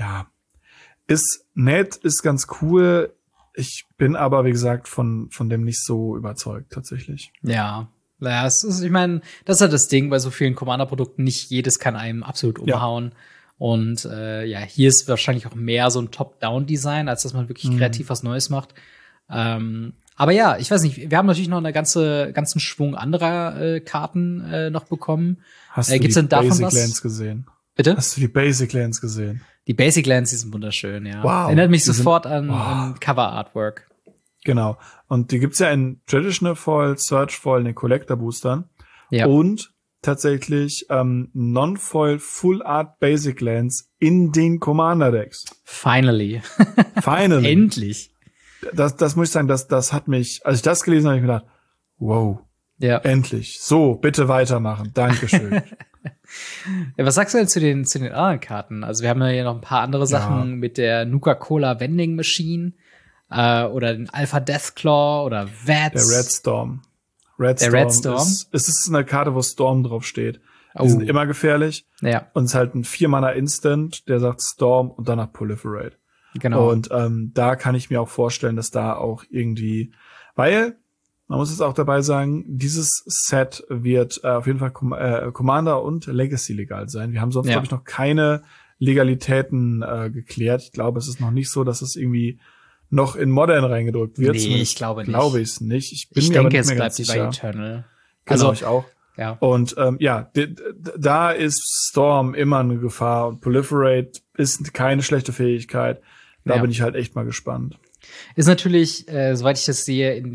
ist nett, ist ganz cool. Ich bin aber, wie gesagt, von dem nicht so überzeugt, tatsächlich.
Ja. Naja, ich meine, das ist halt das Ding bei so vielen Commander-Produkten. Nicht jedes kann einem absolut umhauen. Ja. Und hier ist wahrscheinlich auch mehr so ein Top-Down-Design, als dass man wirklich kreativ was Neues macht. Aber ja, ich weiß nicht, wir haben natürlich noch eine ganzen Schwung anderer Karten noch bekommen.
Hast du die Basic Lands gesehen?
Bitte?
Hast du die Basic Lands gesehen?
Die Basic Lands, die sind wunderschön, ja.
Wow.
Erinnert mich sofort an Cover-Artwork.
Genau. Und die gibt's ja in Traditional Foil, Search Foil, in den Collector Boostern.
Ja.
Und tatsächlich Non-Foil Full Art Basic Lands in den Commander Decks.
Finally.
Finally.
Endlich.
Das muss ich sagen, das hat mich, als ich das gelesen habe, ich mir gedacht, wow. Ja. Endlich. So, bitte weitermachen. Dankeschön.
Ja, was sagst du denn zu den anderen Karten? Also wir haben ja noch ein paar andere Sachen mit der Nuka-Cola Vending Machine oder den Alpha Deathclaw oder Vats.
Der Red Storm. Es ist eine Karte, wo Storm drauf steht. Die sind immer gefährlich.
Ja.
Und es ist halt ein 4-Mana Instant, der sagt Storm und danach Proliferate.
Genau.
Und da kann ich mir auch vorstellen, dass da auch irgendwie, weil man muss es auch dabei sagen, dieses Set wird auf jeden Fall Commander und Legacy legal sein. Wir haben sonst, glaube ich, noch keine Legalitäten geklärt. Ich glaube, es ist noch nicht so, dass es irgendwie noch in Modern reingedrückt wird.
Nee, ich glaube nicht.
Glaube ich es nicht. Ich
denke, aber nicht mehr ganz sicher. Bei Eternal.
Genau, ich auch.
Ja.
Und da ist Storm immer eine Gefahr und Proliferate ist keine schlechte Fähigkeit. Da bin ich halt echt mal gespannt.
Ist natürlich, soweit ich das sehe, in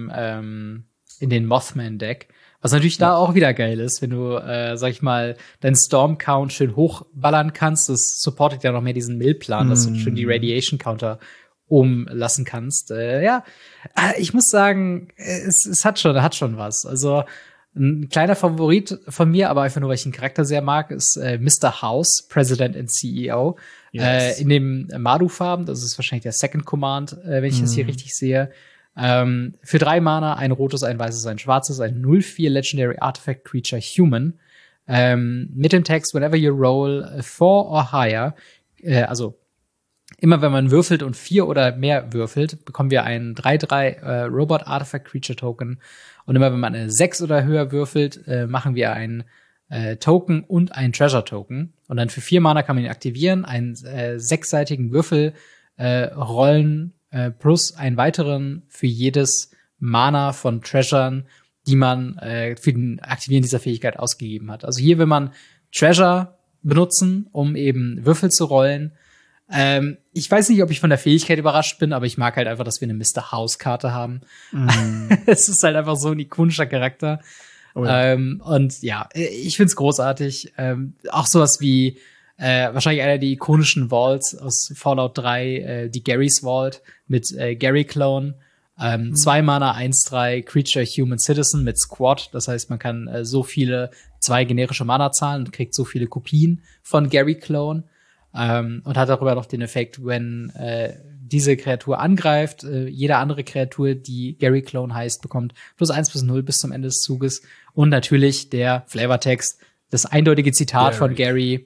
den Mothman-Deck. Was natürlich da auch wieder geil ist, wenn du, sag ich mal, deinen Storm-Count schön hochballern kannst. Das supportet ja noch mehr diesen Mill-Plan, dass du schön die Radiation-Counter umlassen kannst. Ich muss sagen, es hat schon was. Also ein kleiner Favorit von mir, aber einfach nur, weil ich den Charakter sehr mag, ist Mr. House, President and CEO. Yes. In dem Mardu-Farben, das ist wahrscheinlich der Second Command, wenn ich das hier richtig sehe. Für 3 Mana, ein rotes, ein weißes, ein schwarzes, ein 0/4 Legendary Artifact Creature Human. Mit dem Text, whenever you roll 4 or higher, also immer wenn man würfelt und 4 oder mehr würfelt, bekommen wir einen 3/3 Robot Artifact Creature Token. Und immer wenn man eine 6 oder höher würfelt, machen wir einen Token und einen Treasure Token. Und dann für 4 Mana kann man ihn aktivieren, einen 6-seitigen Würfel rollen plus einen weiteren für jedes Mana von Treasuren, die man für den Aktivieren dieser Fähigkeit ausgegeben hat. Also hier will man Treasure benutzen, um eben Würfel zu rollen. Ich weiß nicht, ob ich von der Fähigkeit überrascht bin, aber ich mag halt einfach, dass wir eine Mr. House-Karte haben. Es ist halt einfach so ein ikonischer Charakter. Oh ja. Und ja, ich find's großartig. Auch sowas wie wahrscheinlich einer der ikonischen Vaults aus Fallout 3, die Gary's Vault mit Gary Clone. 2 Mana, 1/3, Creature, Human, Citizen mit Squad. Das heißt, man kann so viele 2 generische Mana-Zahlen und kriegt so viele Kopien von Gary Clone. Und hat darüber noch den Effekt, wenn diese Kreatur angreift, jede andere Kreatur, die Gary Clone heißt, bekommt +1/+0 bis zum Ende des Zuges. Und natürlich der Flavortext, das eindeutige Zitat von Gary.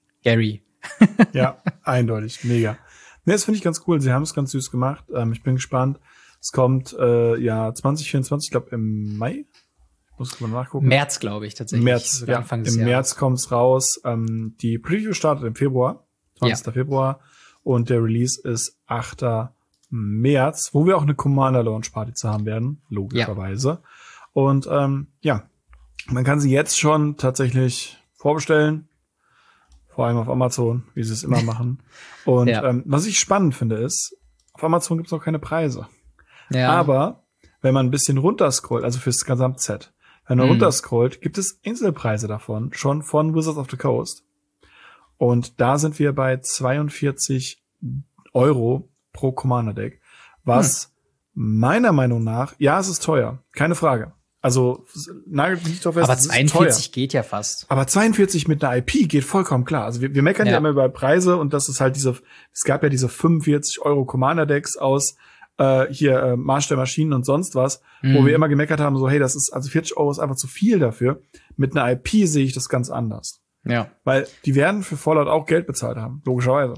Ja, eindeutig, mega. Nee, das finde ich ganz cool. Sie haben es ganz süß gemacht. Ich bin gespannt. Es kommt 2024, ich glaube im Mai. Muss man nachgucken.
März, glaube ich, tatsächlich.
März, ja. Im März kommt's raus. Die Preview startet im Februar, 20. Februar. Und der Release ist 8. März, wo wir auch eine Commander-Launch-Party zu haben werden, logischerweise. Ja. Und man kann sie jetzt schon tatsächlich vorbestellen. Vor allem auf Amazon, wie sie es immer machen. Und was ich spannend finde ist, auf Amazon gibt's noch keine Preise. Ja. Aber wenn man ein bisschen runterscrollt, also fürs Gesamtset, wenn man runterscrollt, gibt es Einzelpreise davon, schon von Wizards of the Coast. Und da sind wir bei 42 € pro Commander Deck, was meiner Meinung nach, ja, es ist teuer, keine Frage. Also nagelt mich doch fest.
Aber 42 geht ja fast.
Aber 42 mit einer IP geht vollkommen klar. Also wir meckern ja immer über Preise und das ist halt es gab ja diese 45 € Commander Decks aus Marsch der Maschinen und sonst was, wo wir immer gemeckert haben, so hey, das ist, also 40 € ist einfach zu viel dafür. Mit einer IP sehe ich das ganz anders.
Ja. Weil
die werden für Fallout auch Geld bezahlt haben, logischerweise.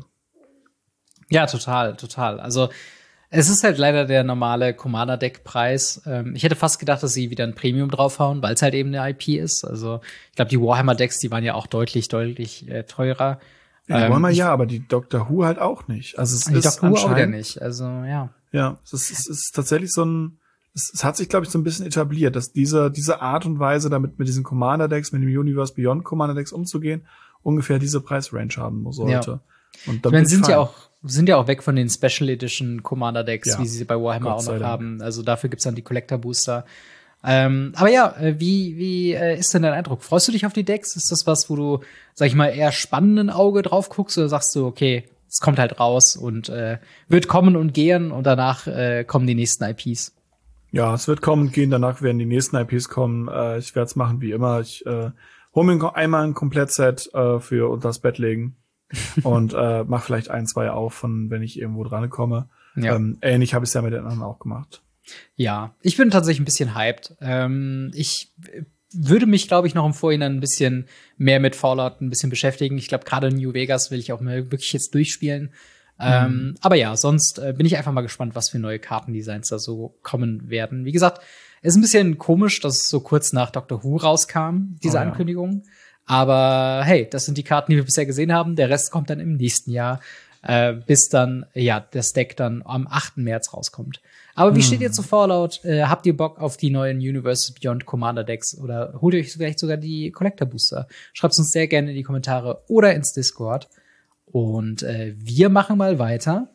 Ja, total. Also es ist halt leider der normale Commander-Deck-Preis. Ich hätte fast gedacht, dass sie wieder ein Premium draufhauen, weil es halt eben eine IP ist. Also ich glaube, die Warhammer-Decks, die waren ja auch deutlich teurer.
Ja, Warhammer aber die Doctor Who halt auch nicht. Also es
die
ist
Doctor Who auch wieder nicht. Also ja.
Ja, es ist tatsächlich so ein, es hat sich, glaube ich, so ein bisschen etabliert, dass diese Art und Weise, damit mit diesen Commander-Decks, mit dem Universe Beyond Commander-Decks umzugehen, ungefähr diese Preisrange haben sollte. Ja. Und
ich meine, sind ja auch weg von den Special Edition Commander Decks, wie sie bei Warhammer auch noch haben. Also dafür gibt's dann die Collector Booster. Aber ja, wie ist denn dein Eindruck? Freust du dich auf die Decks? Ist das was, wo du, sag ich mal, eher spannenden Auge drauf guckst, oder sagst du, okay, es kommt halt raus und wird kommen und gehen und danach kommen die nächsten IPs?
Ja, es wird kommen und gehen, danach werden die nächsten IPs kommen. Ich werde es machen wie immer. Ich hole mir einmal ein Komplettset für unter das Bett legen. Und mach vielleicht 1, 2 auf, von wenn ich irgendwo dran komme. Ja. Ähnlich habe ich es ja mit den anderen auch gemacht.
Ja, ich bin tatsächlich ein bisschen hyped. Ich würde mich, glaube ich, noch im Vorhinein ein bisschen mehr mit Fallout ein bisschen beschäftigen. Ich glaube, gerade New Vegas will ich auch mal wirklich jetzt durchspielen. Aber ja, sonst bin ich einfach mal gespannt, was für neue Kartendesigns da so kommen werden. Wie gesagt, es ist ein bisschen komisch, dass es so kurz nach Doctor Who rauskam, diese Ankündigung. Aber hey, das sind die Karten, die wir bisher gesehen haben. Der Rest kommt dann im nächsten Jahr, bis dann, das Deck dann am 8. März rauskommt. Aber wie steht ihr zu Fallout? Habt ihr Bock auf die neuen Universe Beyond Commander Decks? Oder holt ihr euch vielleicht sogar die Collector Booster? Schreibt uns sehr gerne in die Kommentare oder ins Discord. Und wir machen mal weiter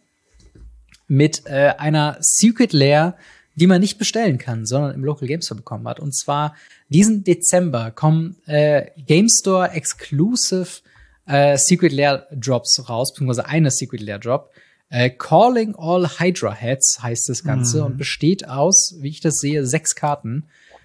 mit einer Secret Lair, die man nicht bestellen kann, sondern im Local Game Store bekommen hat. Und zwar diesen Dezember kommen Game Store Exclusive Secret Lair Drops raus, beziehungsweise eine Secret Lair Drop. Calling All Hydra Heads heißt das Ganze und besteht aus, wie ich das sehe, 6 Karten.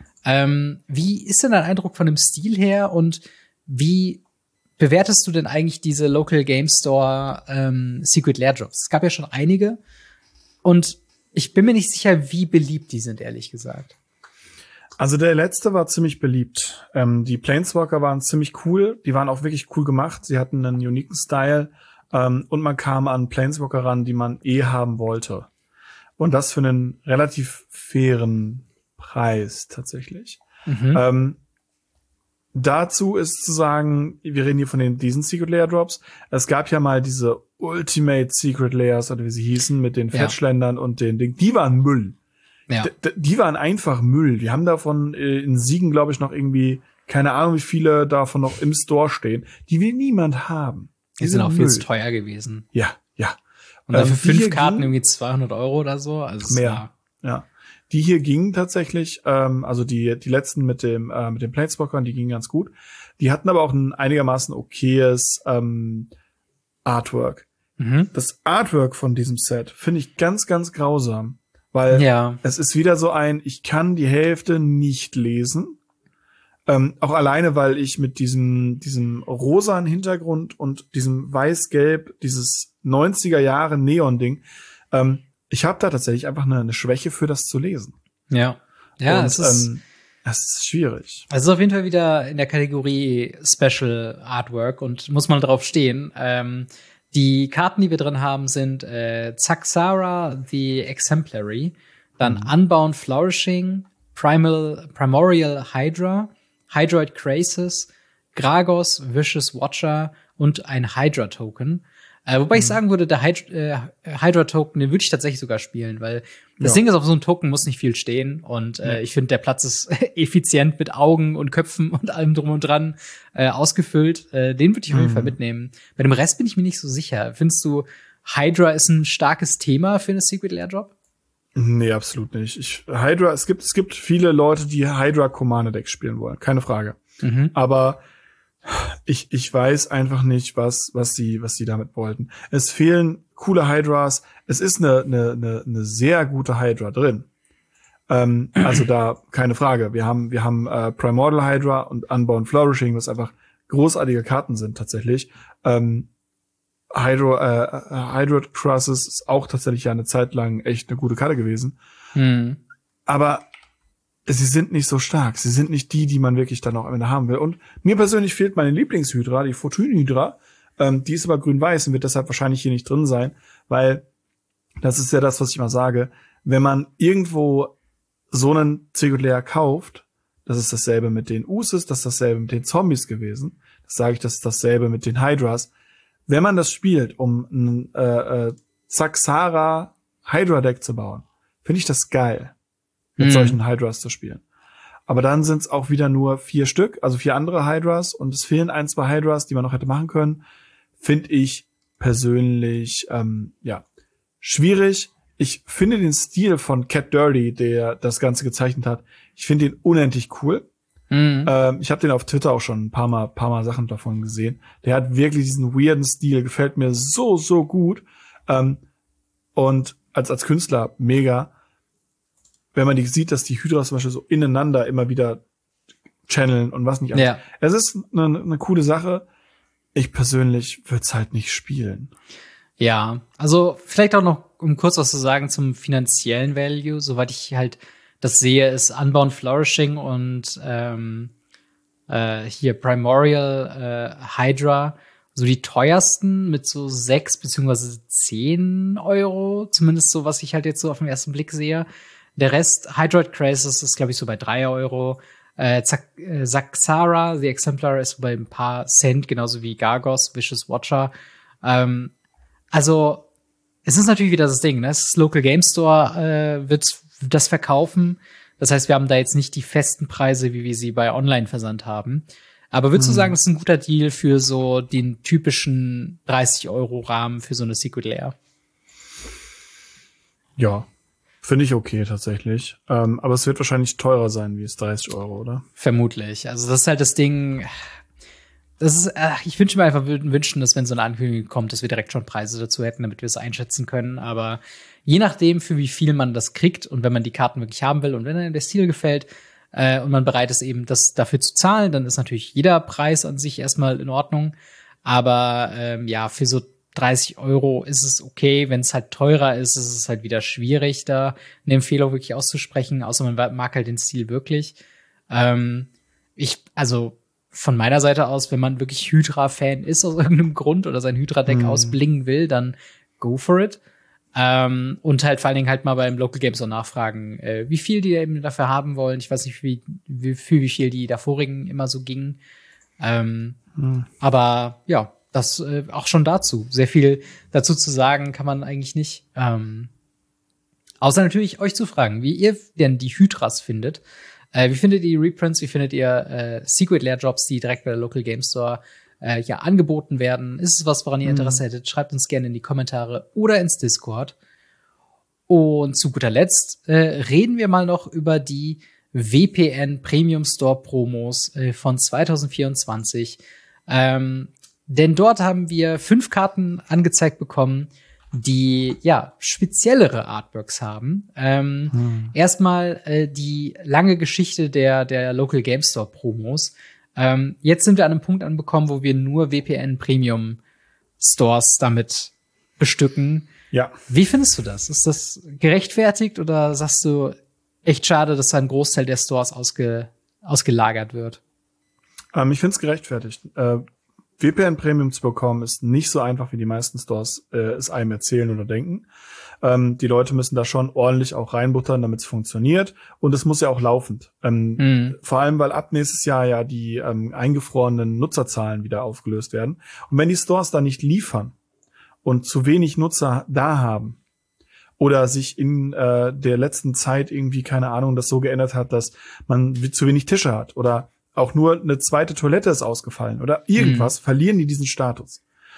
Wie ist denn dein Eindruck von dem Stil her und wie bewertest du denn eigentlich diese Local Game Store Secret Lair Drops? Es gab ja schon einige und ich bin mir nicht sicher, wie beliebt die sind, ehrlich gesagt.
Also der letzte war ziemlich beliebt. Die Planeswalker waren ziemlich cool. Die waren auch wirklich cool gemacht. Sie hatten einen uniken Style. Und man kam an Planeswalker ran, die man haben wollte. Und das für einen relativ fairen Preis tatsächlich. Dazu ist zu sagen, wir reden hier von diesen Secret Lair Drops. Es gab ja mal diese Ultimate Secret Layers, oder wie sie hießen, mit den Fetchländern und den Dingen. Die waren Müll. Ja. Die waren einfach Müll. Die haben davon in Siegen, glaube ich, noch irgendwie, keine Ahnung, wie viele davon noch im Store stehen. Die will niemand haben.
Die sind auch viel zu teuer gewesen.
Ja.
Und dann für 5 Karten irgendwie 200 € oder so. Also
mehr. Ja. Die hier gingen tatsächlich, also die letzten mit den Planeswalkern, die gingen ganz gut. Die hatten aber auch ein einigermaßen okayes Artwork. Das Artwork von diesem Set finde ich ganz, ganz grausam. Weil es ist wieder so ich kann die Hälfte nicht lesen. Auch alleine, weil ich mit diesem rosanen Hintergrund und diesem weiß-gelb, dieses 90er Jahre Neon-Ding, ich habe da tatsächlich einfach eine Schwäche für das zu lesen.
Ja,
und, es ist schwierig.
Also auf jeden Fall wieder in der Kategorie Special Artwork und muss man drauf stehen. Die Karten, die wir drin haben, sind Zaxara the Exemplary, dann Unbound Flourishing, Primordial Hydra, Hydroid Krasis, Gragos Vicious Watcher und ein Hydra-Token. Wobei ich sagen würde, der Hydra-Token, den würde ich tatsächlich sogar spielen, weil das Ding ist, auf so einem Token muss nicht viel stehen und ich finde, der Platz ist effizient mit Augen und Köpfen und allem drum und dran ausgefüllt. Den würde ich auf jeden Fall mitnehmen. Bei dem Rest bin ich mir nicht so sicher. Findest du, Hydra ist ein starkes Thema für eine Secret Lair Drop?
Nee, absolut nicht. Es gibt viele Leute, die Hydra Commander Deck spielen wollen, keine Frage. Aber Ich weiß einfach nicht, was sie damit wollten. Es fehlen coole Hydras. Es ist eine sehr gute Hydra drin. Also da keine Frage. Wir haben Primordial Hydra und Unbound Flourishing, was einfach großartige Karten sind tatsächlich. Hydra Crosses ist auch tatsächlich ja eine Zeit lang echt eine gute Karte gewesen. Aber sie sind nicht so stark. Sie sind nicht die man wirklich dann auch am Ende haben will. Und mir persönlich fehlt meine Lieblingshydra, die Fortune-Hydra. Die ist aber grün-weiß und wird deshalb wahrscheinlich hier nicht drin sein, weil das ist ja das, was ich immer sage. Wenn man irgendwo so einen Secret Lair kauft, das ist dasselbe mit den Uses, das ist dasselbe mit den Zombies gewesen. Das sage ich, das ist dasselbe mit den Hydras. Wenn man das spielt, um ein Zaxara Hydra Deck zu bauen, finde ich das geil, mit solchen Hydras zu spielen. Aber dann sind es auch wieder nur 4 Stück, also 4 andere Hydras, und es fehlen 1, 2 Hydras, die man noch hätte machen können. Finde ich persönlich schwierig. Ich finde den Stil von Cat Dirty, der das Ganze gezeichnet hat, ich finde den unendlich cool. Ich habe den auf Twitter auch schon ein paar Mal Sachen davon gesehen. Der hat wirklich diesen weirden Stil, gefällt mir so gut. Und als Künstler mega. Wenn man sieht, dass die Hydras zum Beispiel so ineinander immer wieder channeln und was nicht alles. Ja. Es ist eine coole Sache. Ich persönlich würde es halt nicht spielen.
Ja, also vielleicht auch noch, um kurz was zu sagen zum finanziellen Value. Soweit ich halt das sehe, ist Unbound Flourishing und hier Primordial Hydra so die teuersten mit so 6 beziehungsweise 10 Euro. Zumindest so, was ich halt jetzt so auf den ersten Blick sehe. Der Rest, Hydroid Crisis, ist, glaube ich, so bei 3 Euro. Zaxara, The Exemplar, ist bei ein paar Cent, genauso wie Gargos, Vicious Watcher. Also, es ist natürlich wieder das Ding, ne? Das Local Game Store wird das verkaufen. Das heißt, wir haben da jetzt nicht die festen Preise, wie wir sie bei Online-Versand haben. Aber würdest du sagen, das ist ein guter Deal für so den typischen 30-Euro-Rahmen für so eine Secret Lair?
Ja. Finde ich okay, tatsächlich. Aber es wird wahrscheinlich teurer sein, wie es 30 Euro, oder?
Vermutlich. Also das ist halt das Ding. Das ist, ich wünsche mir einfach, würden wünschen, dass wenn so eine Ankündigung kommt, dass wir direkt schon Preise dazu hätten, damit wir es einschätzen können. Aber je nachdem, für wie viel man das kriegt und wenn man die Karten wirklich haben will und wenn einem der Stil gefällt und man bereit ist, eben das dafür zu zahlen, dann ist natürlich jeder Preis an sich erstmal in Ordnung. Aber ja, für so 30 Euro ist es okay. Wenn es halt teurer ist, ist es halt wieder schwierig, da eine Empfehlung wirklich auszusprechen, außer man mag halt den Stil wirklich. Also von meiner Seite aus, wenn man wirklich Hydra-Fan ist aus irgendeinem Grund oder sein Hydra-Deck ausblingen will, dann go for it. Und halt vor allen Dingen halt mal beim Local Game Store nachfragen, wie viel die eben dafür haben wollen. Ich weiß nicht, für wie viel die davorigen immer so gingen. Aber ja, das auch schon dazu. Sehr viel dazu zu sagen kann man eigentlich nicht. Außer natürlich euch zu fragen, wie ihr denn die Hydras findet. Wie findet ihr die Reprints? Wie findet ihr Secret Lair Drops, die direkt bei der Local Game Store angeboten werden? Ist es was, woran ihr Interesse hättet? Schreibt uns gerne in die Kommentare oder ins Discord. Und zu guter Letzt reden wir mal noch über die WPN Premium Store Promos von 2024. Denn dort haben wir 5 Karten angezeigt bekommen, die ja speziellere Artworks haben. Erstmal die lange Geschichte der Local Game Store Promos. Jetzt sind wir an einem Punkt angekommen, wo wir nur WPN Premium Stores damit bestücken.
Ja.
Wie findest du das? Ist das gerechtfertigt oder sagst du echt schade, dass da ein Großteil der Stores ausgelagert wird?
Ich finde es gerechtfertigt. VPN Premium zu bekommen ist nicht so einfach, wie die meisten Stores es einem erzählen oder denken. Die Leute müssen da schon ordentlich auch reinbuttern, damit es funktioniert. Und es muss ja auch laufend. Vor allem, weil ab nächstes Jahr ja die eingefrorenen Nutzerzahlen wieder aufgelöst werden. Und wenn die Stores da nicht liefern und zu wenig Nutzer da haben oder sich in der letzten Zeit irgendwie, keine Ahnung, das so geändert hat, dass man zu wenig Tische hat oder auch nur eine zweite Toilette ist ausgefallen oder irgendwas, verlieren die diesen Status.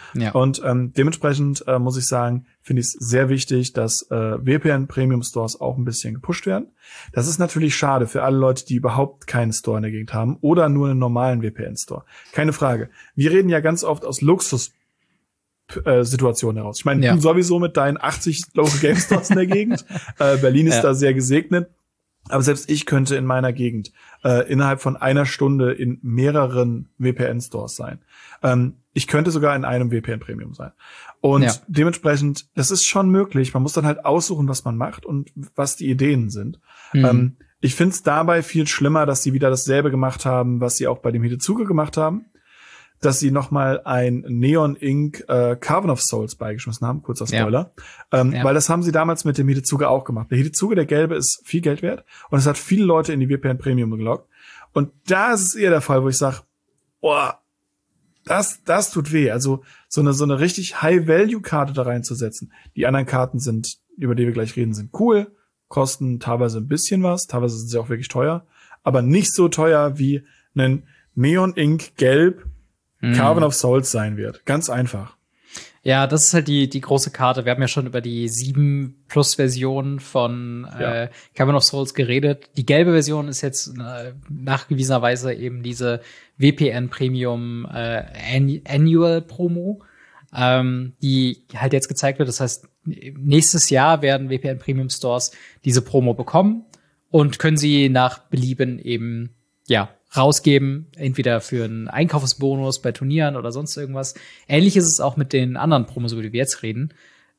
Ja.
Und dementsprechend muss ich sagen, finde ich es sehr wichtig, dass VPN Premium Stores auch ein bisschen gepusht werden. Das ist natürlich schade für alle Leute, die überhaupt keinen Store in der Gegend haben oder nur einen normalen VPN Store. Keine Frage. Wir reden ja ganz oft aus Luxus-Situationen heraus. Ich meine, du sowieso mit deinen 80 Local Game Stores in der Gegend. Berlin ist da sehr gesegnet. Aber selbst ich könnte in meiner Gegend innerhalb von einer Stunde in mehreren VPN-Stores sein. Ich könnte sogar in einem VPN-Premium sein. Und dementsprechend, das ist schon möglich. Man muss dann halt aussuchen, was man macht und was die Ideen sind. Ich finde es dabei viel schlimmer, dass sie wieder dasselbe gemacht haben, was sie auch bei dem Hidezuge gemacht haben. Dass sie nochmal ein Neon Ink Carbon of Souls beigeschmissen haben, kurzer Spoiler. Weil das haben sie damals mit dem Hidezuge auch gemacht. Der Hidezuge, der gelbe, ist viel Geld wert und es hat viele Leute in die VPN Premium gelockt. Und da ist es eher der Fall, wo ich sage, boah, das tut weh. Also so eine richtig High-Value-Karte da reinzusetzen. Die anderen Karten sind, über die wir gleich reden, sind cool, kosten teilweise ein bisschen was, teilweise sind sie auch wirklich teuer, aber nicht so teuer wie ein Neon Ink Gelb Carbon of Souls sein wird. Ganz einfach.
Ja, das ist halt die große Karte. Wir haben ja schon über die 7-Plus-Version von Carbon of Souls geredet. Die gelbe Version ist jetzt nachgewiesenerweise eben diese VPN Premium Annual Promo, die halt jetzt gezeigt wird. Das heißt, nächstes Jahr werden VPN Premium Stores diese Promo bekommen und können sie nach Belieben eben rausgeben, entweder für einen Einkaufsbonus bei Turnieren oder sonst irgendwas. Ähnlich ist es auch mit den anderen Promos, über die wir jetzt reden.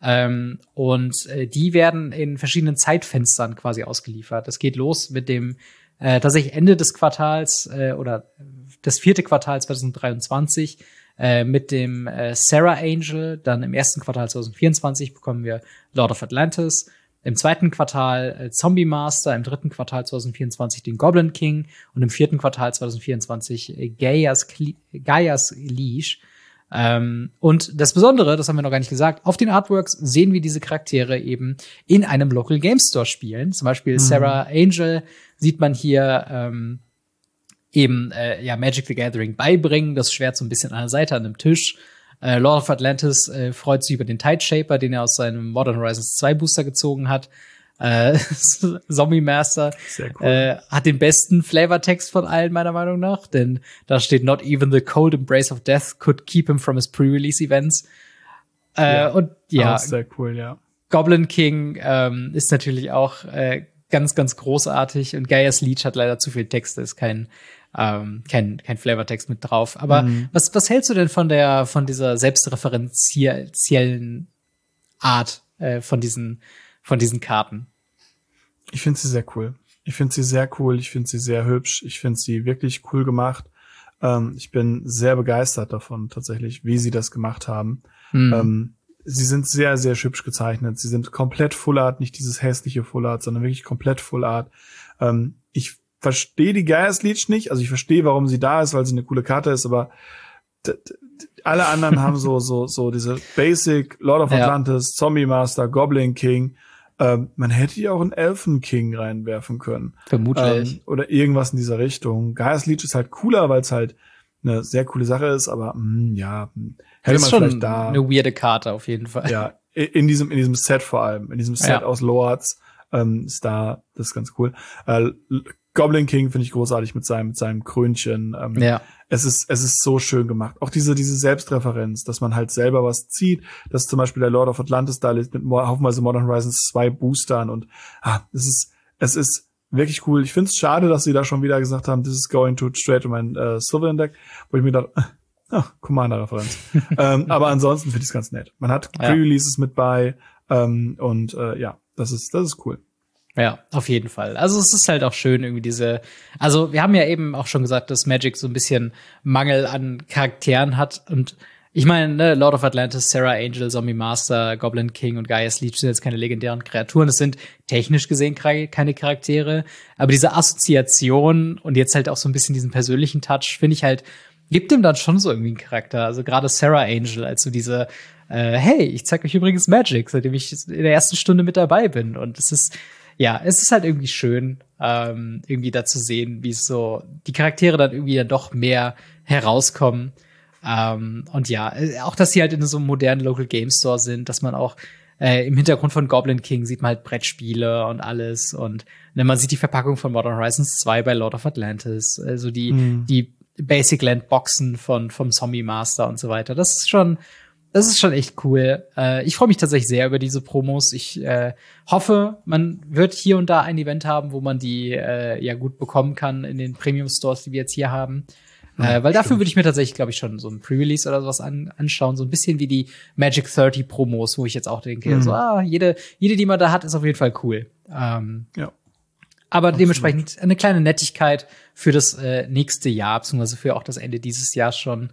Die werden in verschiedenen Zeitfenstern quasi ausgeliefert. Das geht los mit dem tatsächlich Ende des Quartals oder des 4. Quartals 2023 mit dem Sarah Angel. Dann im 1. Quartal 2024 bekommen wir Lord of Atlantis. Im 2. Quartal Zombie Master, im 3. Quartal 2024 den Goblin King und im 4. Quartal 2024 Gaia's Leash. Und das Besondere, das haben wir noch gar nicht gesagt, auf den Artworks sehen wir diese Charaktere eben in einem Local Game Store spielen. Zum Beispiel Sarah Angel sieht man hier Magic the Gathering beibringen, das Schwert so ein bisschen an der Seite an einem Tisch. Lord of Atlantis freut sich über den Tideshaper, den er aus seinem Modern Horizons 2 Booster gezogen hat. Zombie Master hat den besten Flavortext von allen, meiner Meinung nach, denn da steht "Not even the cold embrace of death could keep him from his pre-release events."
Sehr cool, ja.
Goblin King ist natürlich auch ganz, ganz großartig und Gaia's Leech hat leider zu viel Text, ist kein Flavortext mit drauf. Aber was hältst du denn von dieser selbstreferenziellen Art von diesen Karten?
Ich finde sie sehr cool. Ich finde sie sehr cool. Ich finde sie sehr hübsch. Ich finde sie wirklich cool gemacht. Ich bin sehr begeistert davon tatsächlich, wie sie das gemacht haben. Sie sind sehr, sehr hübsch gezeichnet. Sie sind komplett Full Art, nicht dieses hässliche Full Art, sondern wirklich komplett Full Art. Ich verstehe die Gaia's Leech nicht. Also ich verstehe, warum sie da ist, weil sie eine coole Karte ist, aber alle anderen haben so diese Basic Lord of Atlantis, Zombie Master, Goblin King. Man hätte ja auch einen Elfen King reinwerfen können.
Vermutlich.
Oder irgendwas in dieser Richtung. Gaia's Leech ist halt cooler, weil es halt eine sehr coole Sache ist, aber hätte man vielleicht da
eine weirde Karte auf jeden Fall.
Ja, in diesem Set vor allem, in diesem Set aus Lords ist das ist ganz cool. Goblin King finde ich großartig mit seinem Krönchen. Es ist so schön gemacht. Auch diese Selbstreferenz, dass man halt selber was zieht, dass zum Beispiel der Lord of Atlantis da liegt mit haufenweise Modern Horizons 2 Boostern und es ist wirklich cool. Ich finde es schade, dass sie da schon wieder gesagt haben, this is going to straight to mein Sylvan Deck, wo ich mir dachte, Commander-Referenz. Aber ansonsten finde ich es ganz nett. Man hat Pre-Releases mit bei das ist cool.
Ja, auf jeden Fall. Also es ist halt auch schön irgendwie also wir haben ja eben auch schon gesagt, dass Magic so ein bisschen Mangel an Charakteren hat und ich meine, Lord of Atlantis, Sarah Angel, Zombie Master, Goblin King und Gaia's Leech sind jetzt keine legendären Kreaturen. Das sind technisch gesehen keine Charaktere. Aber diese Assoziation und jetzt halt auch so ein bisschen diesen persönlichen Touch, finde ich halt, gibt dem dann schon so irgendwie einen Charakter. Also gerade Sarah Angel, als so diese hey, ich zeig euch übrigens Magic, seitdem ich in der ersten Stunde mit dabei bin. Und es ist halt irgendwie schön, irgendwie da zu sehen, wie es so die Charaktere dann irgendwie dann doch mehr herauskommen. Und ja, auch, dass sie halt in so einem modernen Local Game Store sind, dass man auch im Hintergrund von Goblin King sieht man halt Brettspiele und alles. Und man sieht die Verpackung von Modern Horizons 2 bei Lord of Atlantis, also die Basic Land Boxen vom Zombie Master und so weiter. Das ist schon echt cool. Ich freue mich tatsächlich sehr über diese Promos. Ich hoffe, man wird hier und da ein Event haben, wo man die ja gut bekommen kann in den Premium Stores, die wir jetzt hier haben. Weil dafür würde ich mir tatsächlich, glaube ich, schon so ein Pre-Release oder sowas anschauen. So ein bisschen wie die Magic 30 Promos, wo ich jetzt auch denke, jede, die man da hat, ist auf jeden Fall cool.
Ja.
Aber absolut. Dementsprechend eine kleine Nettigkeit für das nächste Jahr, beziehungsweise für auch das Ende dieses Jahres schon.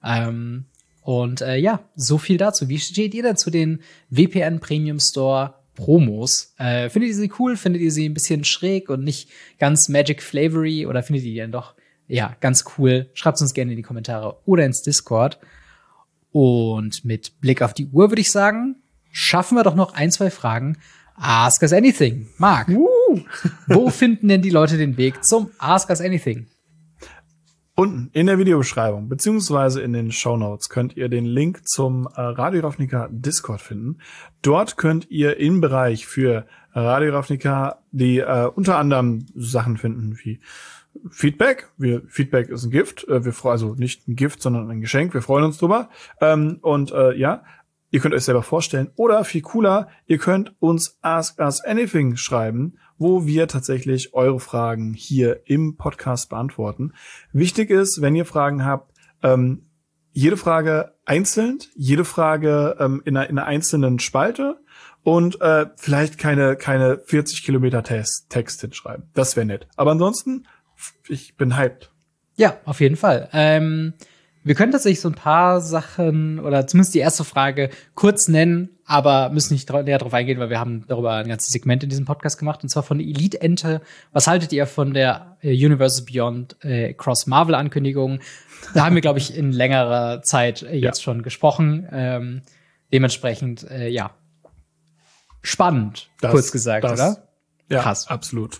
Ja, so viel dazu. Wie steht ihr denn zu den WPN Premium Store Promos? Findet ihr sie cool? Findet ihr sie ein bisschen schräg und nicht ganz Magic Flavory? Oder findet ihr die dann doch ganz cool? Schreibt uns gerne in die Kommentare oder ins Discord. Und mit Blick auf die Uhr würde ich sagen, schaffen wir doch noch 1, 2 Fragen. Ask Us Anything. Marc, wo finden denn die Leute den Weg zum Ask Us Anything?
Unten in der Videobeschreibung beziehungsweise in den Shownotes könnt ihr den Link zum Radio Ravnica Discord finden. Dort könnt ihr im Bereich für Radio Ravnica die unter anderem Sachen finden wie Feedback. Feedback ist ein Gift. Also nicht ein Gift, sondern ein Geschenk. Wir freuen uns drüber. Ihr könnt euch selber vorstellen. Oder viel cooler, ihr könnt uns Ask Us Anything schreiben, wo wir tatsächlich eure Fragen hier im Podcast beantworten. Wichtig ist, wenn ihr Fragen habt, jede Frage einzeln, jede Frage in einer einzelnen Spalte und vielleicht keine 40 Kilometer Text hinschreiben. Das wäre nett. Aber ansonsten, ich bin hyped.
Ja, auf jeden Fall. Wir können tatsächlich so ein paar Sachen oder zumindest die erste Frage kurz nennen, aber müssen nicht näher drauf eingehen, weil wir haben darüber ein ganzes Segment in diesem Podcast gemacht, und zwar von der Elite Ente. Was haltet ihr von der Universes Beyond Cross Marvel Ankündigung? Da haben wir, glaube ich, in längerer Zeit jetzt schon gesprochen. Dementsprechend, spannend, kurz gesagt, oder?
Ja, krass. Absolut.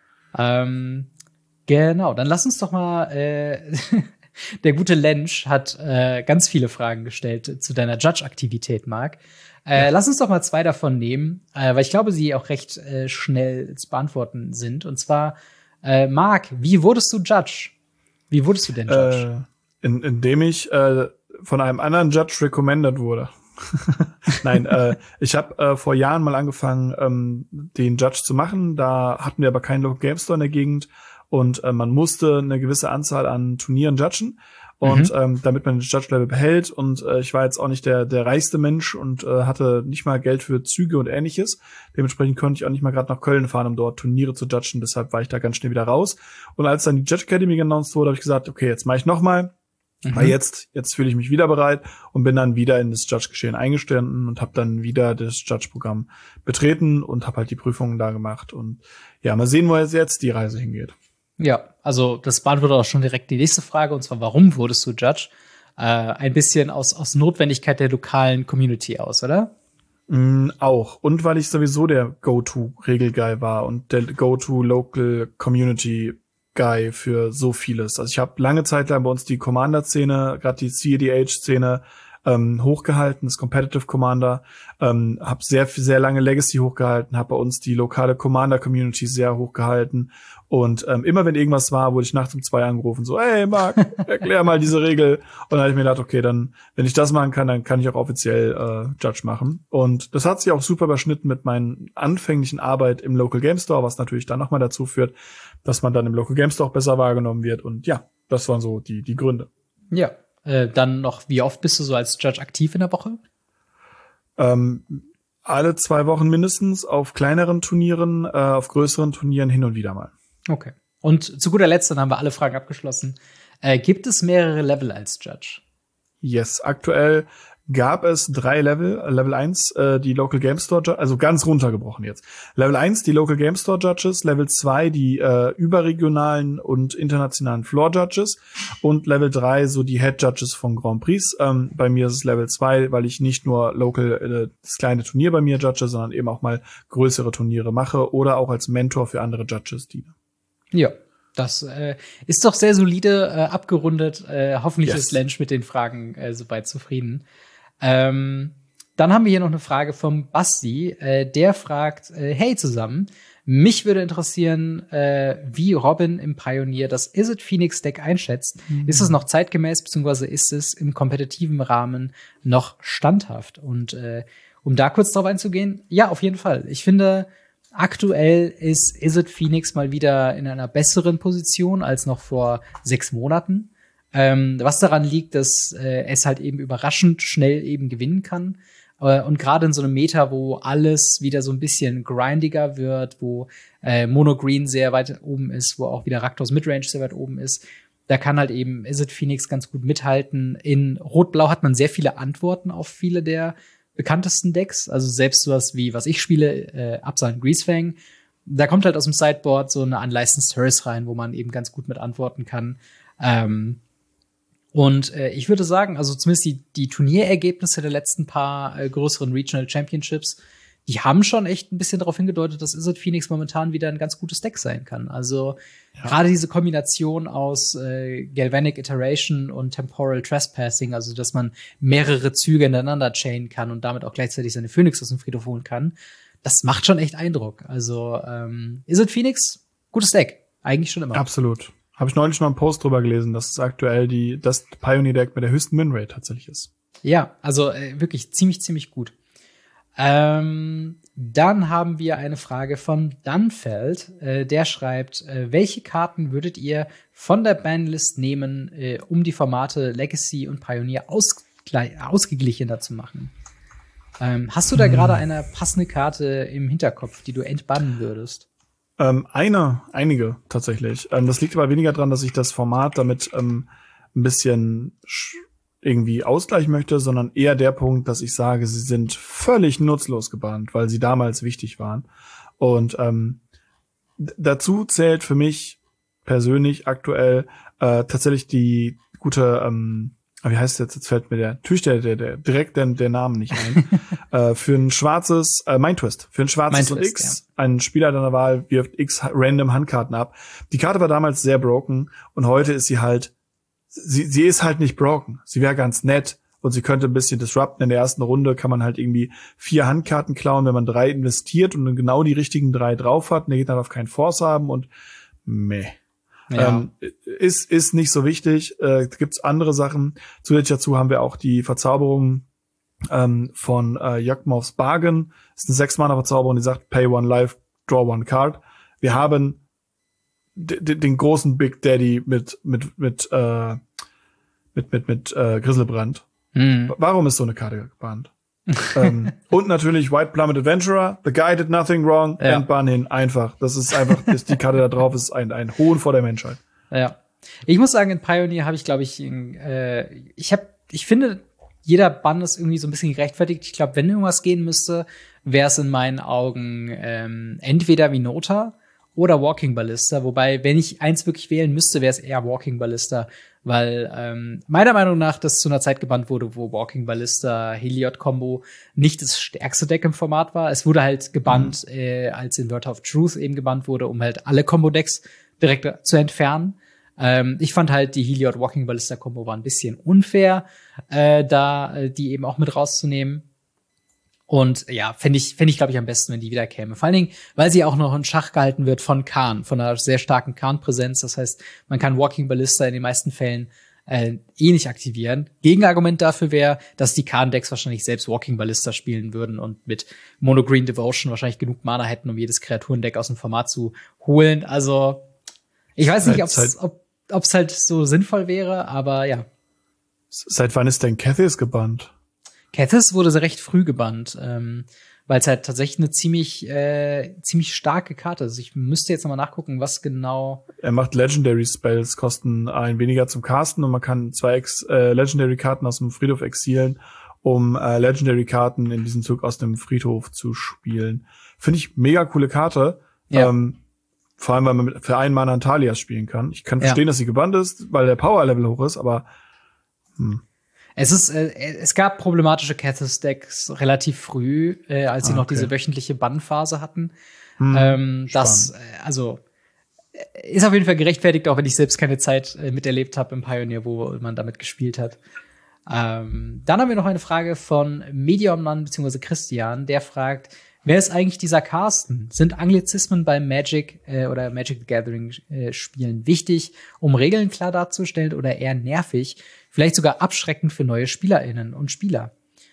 Genau, dann lass uns doch mal der gute Lensch hat ganz viele Fragen gestellt zu deiner Judge-Aktivität, Marc. Lass uns doch mal 2 davon nehmen, weil ich glaube, sie auch recht schnell zu beantworten sind. Und zwar, Marc, wie wurdest du Judge? Wie wurdest du denn Judge?
Indem ich von einem anderen Judge recommended wurde. Nein, ich habe vor Jahren mal angefangen, den Judge zu machen. Da hatten wir aber keinen Local Game Store in der Gegend. Und man musste eine gewisse Anzahl an Turnieren judgen. Und damit man das Judge-Level behält. Und ich war jetzt auch nicht der reichste Mensch und hatte nicht mal Geld für Züge und Ähnliches. Dementsprechend konnte ich auch nicht mal gerade nach Köln fahren, um dort Turniere zu judgen. Deshalb war ich da ganz schnell wieder raus. Und als dann die Judge Academy announced wurde, habe ich gesagt, okay, jetzt mache ich noch mal. Weil jetzt fühle ich mich wieder bereit und bin dann wieder in das Judge-Geschehen eingestanden und habe dann wieder das Judge-Programm betreten und habe halt die Prüfungen da gemacht. Und ja, mal sehen, wo jetzt die Reise hingeht.
Ja, also das beantwortet auch schon direkt die nächste Frage, und zwar, warum wurdest du Judge? Ein bisschen aus Notwendigkeit der lokalen Community aus, oder?
Auch. Und weil ich sowieso der Go-To-Regel-Guy war und der Go-To-Local-Community-Guy für so vieles. Also ich habe lange Zeit lang bei uns die Commander-Szene, gerade die CEDH-Szene, hochgehalten, das Competitive Commander, habe sehr lange Legacy hochgehalten, habe bei uns die lokale Commander-Community sehr hochgehalten und immer wenn irgendwas war, wurde ich nachts um 2 angerufen, so, hey Marc, erklär mal diese Regel, und dann habe ich mir gedacht, okay, dann, wenn ich das machen kann, dann kann ich auch offiziell Judge machen, und das hat sich auch super überschnitten mit meinen anfänglichen Arbeit im Local Game Store, was natürlich dann nochmal dazu führt, dass man dann im Local Game Store auch besser wahrgenommen wird, und ja, das waren so die Gründe.
Ja. Dann noch, wie oft bist du so als Judge aktiv in der Woche?
Alle 2 Wochen mindestens, auf kleineren Turnieren, auf größeren Turnieren hin und wieder mal.
Okay. Und zu guter Letzt, dann haben wir alle Fragen abgeschlossen. Gibt es mehrere Level als Judge?
Yes, aktuell gab es 3 Level. Level 1, die Local Game Store, also ganz runtergebrochen jetzt. Level 1, die Local Game Store Judges. Level 2, die überregionalen und internationalen Floor Judges. Und Level 3, so die Head Judges von Grand Prix. Bei mir ist es Level 2, weil ich nicht nur local das kleine Turnier bei mir judge, sondern eben auch mal größere Turniere mache oder auch als Mentor für andere Judges diene.
Ja. Das ist doch sehr solide abgerundet. Hoffentlich ist Lensch mit den Fragen soweit zufrieden. Dann haben wir hier noch eine Frage vom Basti. Der fragt, hey zusammen, mich würde interessieren, wie Robin im Pioneer das Izzet Phoenix Deck einschätzt. Ist es noch zeitgemäß, beziehungsweise ist es im kompetitiven Rahmen noch standhaft? Und um da kurz drauf einzugehen, ja, auf jeden Fall. Ich finde, aktuell ist Izzet Phoenix mal wieder in einer besseren Position als noch vor 6 Monaten. Was daran liegt, dass es halt eben überraschend schnell eben gewinnen kann. Und gerade in so einem Meta, wo alles wieder so ein bisschen grindiger wird, wo Mono Green sehr weit oben ist, wo auch wieder Raktos Midrange sehr weit oben ist, da kann halt eben Izzet Phoenix ganz gut mithalten. In Rot-Blau hat man sehr viele Antworten auf viele der bekanntesten Decks. Also selbst sowas wie, was ich spiele, Abzal und Greasefang, da kommt halt aus dem Sideboard so eine Unlicensed Hearse rein, wo man eben ganz gut mit antworten kann. Und ich würde sagen, also zumindest die Turnierergebnisse der letzten paar größeren Regional Championships, die haben schon echt ein bisschen darauf hingedeutet, dass Izzet Phoenix momentan wieder ein ganz gutes Deck sein kann. Also gerade diese Kombination aus Galvanic Iteration und Temporal Trespassing, also dass man mehrere Züge hintereinander chainen kann und damit auch gleichzeitig seine Phoenix aus dem Friedhof holen kann, das macht schon echt Eindruck. Also Izzet Phoenix, gutes Deck. Eigentlich schon immer.
Absolut. Habe ich neulich mal einen Post drüber gelesen, dass es aktuell das Pioneer-Deck mit der höchsten Winrate tatsächlich ist.
Ja, also wirklich ziemlich, ziemlich gut. Dann haben wir eine Frage von Dunfeld. Der schreibt, welche Karten würdet ihr von der Banlist nehmen, um die Formate Legacy und Pioneer ausgeglichener zu machen? Hast du da gerade eine passende Karte im Hinterkopf, die du entbannen würdest?
Einige tatsächlich. Das liegt aber weniger daran, dass ich das Format damit ein bisschen irgendwie ausgleichen möchte, sondern eher der Punkt, dass ich sage, sie sind völlig nutzlos gebannt, weil sie damals wichtig waren. Und dazu zählt für mich persönlich aktuell tatsächlich die gute wie heißt es jetzt fällt mir der direkt der Name nicht ein. Für ein schwarzes Mind Twist. Für ein schwarzes und X. Ja. Ein Spieler deiner Wahl wirft X random Handkarten ab. Die Karte war damals sehr broken und heute ist sie halt, sie ist halt nicht broken. Sie wäre ganz nett und sie könnte ein bisschen disrupten. In der ersten Runde kann man halt irgendwie 4 Handkarten klauen, wenn man 3 investiert und dann genau die richtigen 3 drauf hat. Und der Gegner darf keinen Force haben und meh. Ja. Ist nicht so wichtig. Gibt's andere Sachen. Zusätzlich dazu haben wir auch die Verzauberung von Yawgmoth's Bargain. Das ist eine 6-Mana-Verzauberung, die sagt Pay 1 Life, Draw 1 Card. Wir haben den großen Big Daddy mit Griselbrand. Warum ist so eine Karte gebannt? Und natürlich White Plummet Adventurer, The Guy Did Nothing Wrong, entbann ihn einfach. Das ist einfach, die Karte da drauf ist ein Hohn vor der Menschheit.
Ja. Ich muss sagen, in Pioneer habe ich, glaube ich, ich finde, jeder Bann ist irgendwie so ein bisschen gerechtfertigt. Ich glaube, wenn irgendwas gehen müsste, wäre es in meinen Augen entweder Vinota oder Walking Ballista. Wobei, wenn ich eins wirklich wählen müsste, wäre es eher Walking Ballista. Weil meiner Meinung nach das zu einer Zeit gebannt wurde, wo Walking Ballista Heliod-Kombo nicht das stärkste Deck im Format war. Es wurde halt gebannt, als Inverter of Truth eben gebannt wurde, um halt alle Combo-Decks direkt zu entfernen. Ich fand halt, die Heliod-Walking Ballista-Kombo war ein bisschen unfair, da die eben auch mit rauszunehmen. Und ja, fände ich, glaube ich, am besten, wenn die wieder käme. Vor allen Dingen, weil sie auch noch in Schach gehalten wird von Khan, von einer sehr starken Khan-Präsenz. Das heißt, man kann Walking Ballista in den meisten Fällen nicht aktivieren. Gegenargument dafür wäre, dass die Khan-Decks wahrscheinlich selbst Walking Ballista spielen würden und mit Mono Green Devotion wahrscheinlich genug Mana hätten, um jedes Kreaturendeck aus dem Format zu holen. Also, ich weiß nicht, ob es halt so sinnvoll wäre, aber ja.
Seit wann ist denn Kethis gebannt?
Kethis wurde sehr recht früh gebannt, weil es halt tatsächlich eine ziemlich starke Karte ist. Ich müsste jetzt nochmal nachgucken, was genau.
Er macht Legendary Spells, kosten ein weniger zum Casten und man kann 2 Legendary Karten aus dem Friedhof exilen, um Legendary Karten in diesem Zug aus dem Friedhof zu spielen. Finde ich mega coole Karte. Ja. Vor allem, weil man für einen Mana Antalias spielen kann. Ich kann verstehen, dass sie gebannt ist, weil der Power-Level hoch ist, aber
Es gab problematische Kethis-Decks relativ früh, als sie noch diese wöchentliche Bannphase hatten. ist auf jeden Fall gerechtfertigt, auch wenn ich selbst keine Zeit miterlebt habe im Pioneer, wo man damit gespielt hat. Dann haben wir noch eine Frage von Mediummann bzw. Christian, der fragt, wer ist eigentlich dieser Carsten? Sind Anglizismen beim Magic oder Magic the Gathering Spielen wichtig, um Regeln klar darzustellen oder eher nervig, vielleicht sogar abschreckend für neue SpielerInnen und Spieler?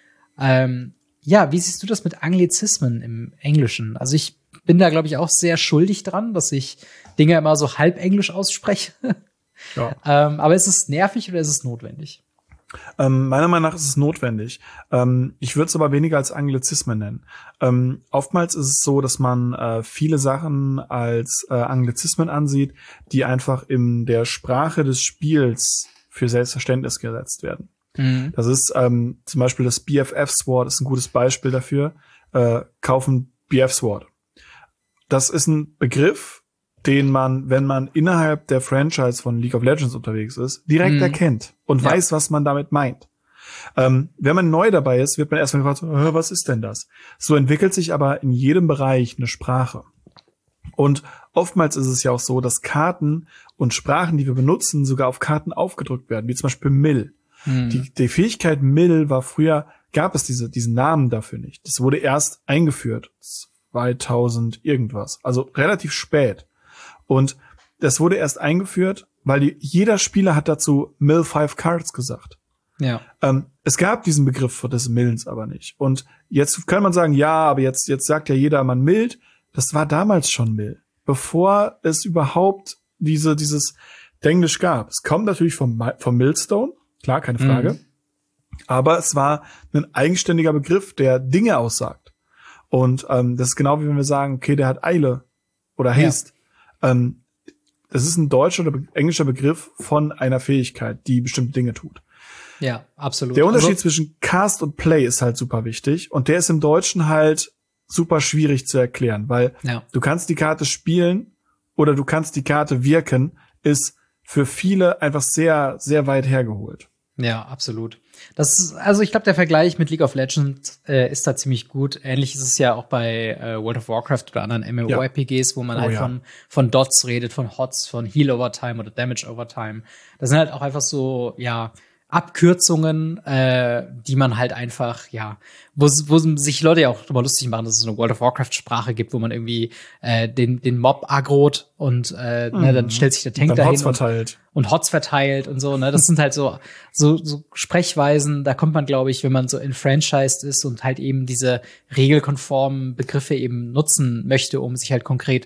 Ja, wie siehst du das mit Anglizismen im Englischen? Also ich bin da, glaube ich, auch sehr schuldig dran, dass ich Dinge immer so halb Englisch ausspreche. Ja. Aber ist es nervig oder ist es notwendig?
Meiner Meinung nach ist es notwendig. Ich würde es aber weniger als Anglizismen nennen. Oftmals ist es so, dass man viele Sachen als Anglizismen ansieht, die einfach in der Sprache des Spiels für Selbstverständnis gesetzt werden. Mhm. Das ist zum Beispiel das BFF-Sword ist ein gutes Beispiel dafür. Kaufen BF-Sword. Das ist ein Begriff, den man, wenn man innerhalb der Franchise von League of Legends unterwegs ist, direkt erkennt und weiß, was man damit meint. Wenn man neu dabei ist, wird man erstmal gefragt, was ist denn das? So entwickelt sich aber in jedem Bereich eine Sprache. Und oftmals ist es ja auch so, dass Karten und Sprachen, die wir benutzen, sogar auf Karten aufgedrückt werden, wie zum Beispiel Mill. Die Fähigkeit Mill war früher, gab es diesen Namen dafür nicht. Das wurde erst eingeführt, 2000 irgendwas, also relativ spät. Und das wurde erst eingeführt, weil jeder Spieler hat dazu Mill 5 Cards gesagt. Ja. Es gab diesen Begriff des Millens aber nicht. Und jetzt kann man sagen, ja, aber jetzt sagt ja jeder, man millt. Das war damals schon Mill, bevor es überhaupt dieses Englisch gab. Es kommt natürlich vom Millstone, klar, keine Frage. Aber es war ein eigenständiger Begriff, der Dinge aussagt. Und das ist genau wie wenn wir sagen, okay, der hat Eile oder Haste. Das ist ein deutscher oder englischer Begriff von einer Fähigkeit, die bestimmte Dinge tut.
Ja, absolut.
Der Unterschied zwischen Cast und Play ist halt super wichtig und der ist im Deutschen halt super schwierig zu erklären, weil du kannst die Karte spielen oder du kannst die Karte wirken, ist für viele einfach sehr, sehr weit hergeholt.
Ja, absolut. Also ich glaube, der Vergleich mit League of Legends ist da ziemlich gut. Ähnlich ist es ja auch bei World of Warcraft oder anderen MMORPGs, wo man von Dots redet, von Hots, von Heal over Time oder Damage over Time. Das sind halt auch einfach so, Abkürzungen, die man halt einfach, wo sich Leute ja auch drüber lustig machen, dass es eine World of Warcraft-Sprache gibt, wo man irgendwie den Mob aggrot und dann stellt sich der Tank dahin und Hots verteilt und so. Ne? Das sind halt so Sprechweisen, da kommt man, glaube ich, wenn man so enfranchised ist und halt eben diese regelkonformen Begriffe eben nutzen möchte, um sich halt konkret